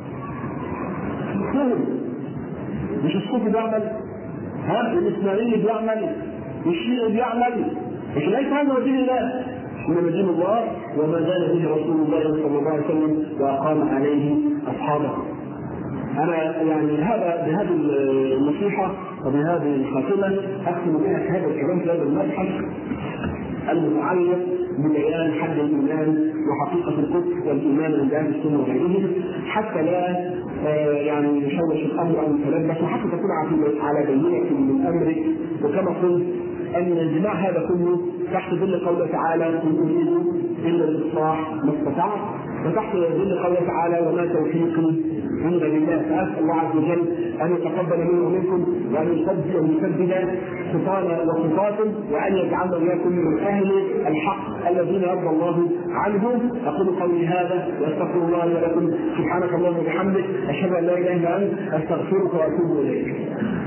مش الصوفي بيعمل، ها الإسماعيلي بيعمل، والشيعي بيعمل، مش ليس هذا هو دين الله، إنما دين الله وما زال به رسول الله صلى الله عليه وسلم وأقام عليه أصحابه. أنا يعني هذا بهذه النصيحة وبهذه الخاتمة أختم بها هذا الكلام في هذا المبحث المتعلق ببيان حد الإيمان وحقيقة الكفر والإيمان عند أهل السنة وغيرهم، حتى لا يعني يشوش الأمر أو يتلبس، وحتى تكون على بينة من أمرك. وكما قلت ان الجماع هذا كله تحت ظل قوله تعالى قل اريد الا الاصلاح ما استطعت، وتحت ظل قوله تعالى وما توفيقي الا بالله. فاسال الله عز وجل ان يتقبل منا ومنكم وان يسدد ويسدد خطانا وخطاكم وان يجعلنا واياكم من اهل الحق الذين يرضى الله عنهم. اقول قولي هذا واستغفر الله لي ولكم. سبحانك اللهم وبحمدك اشهد ان لا اله الا انت استغفرك واتوب اليك.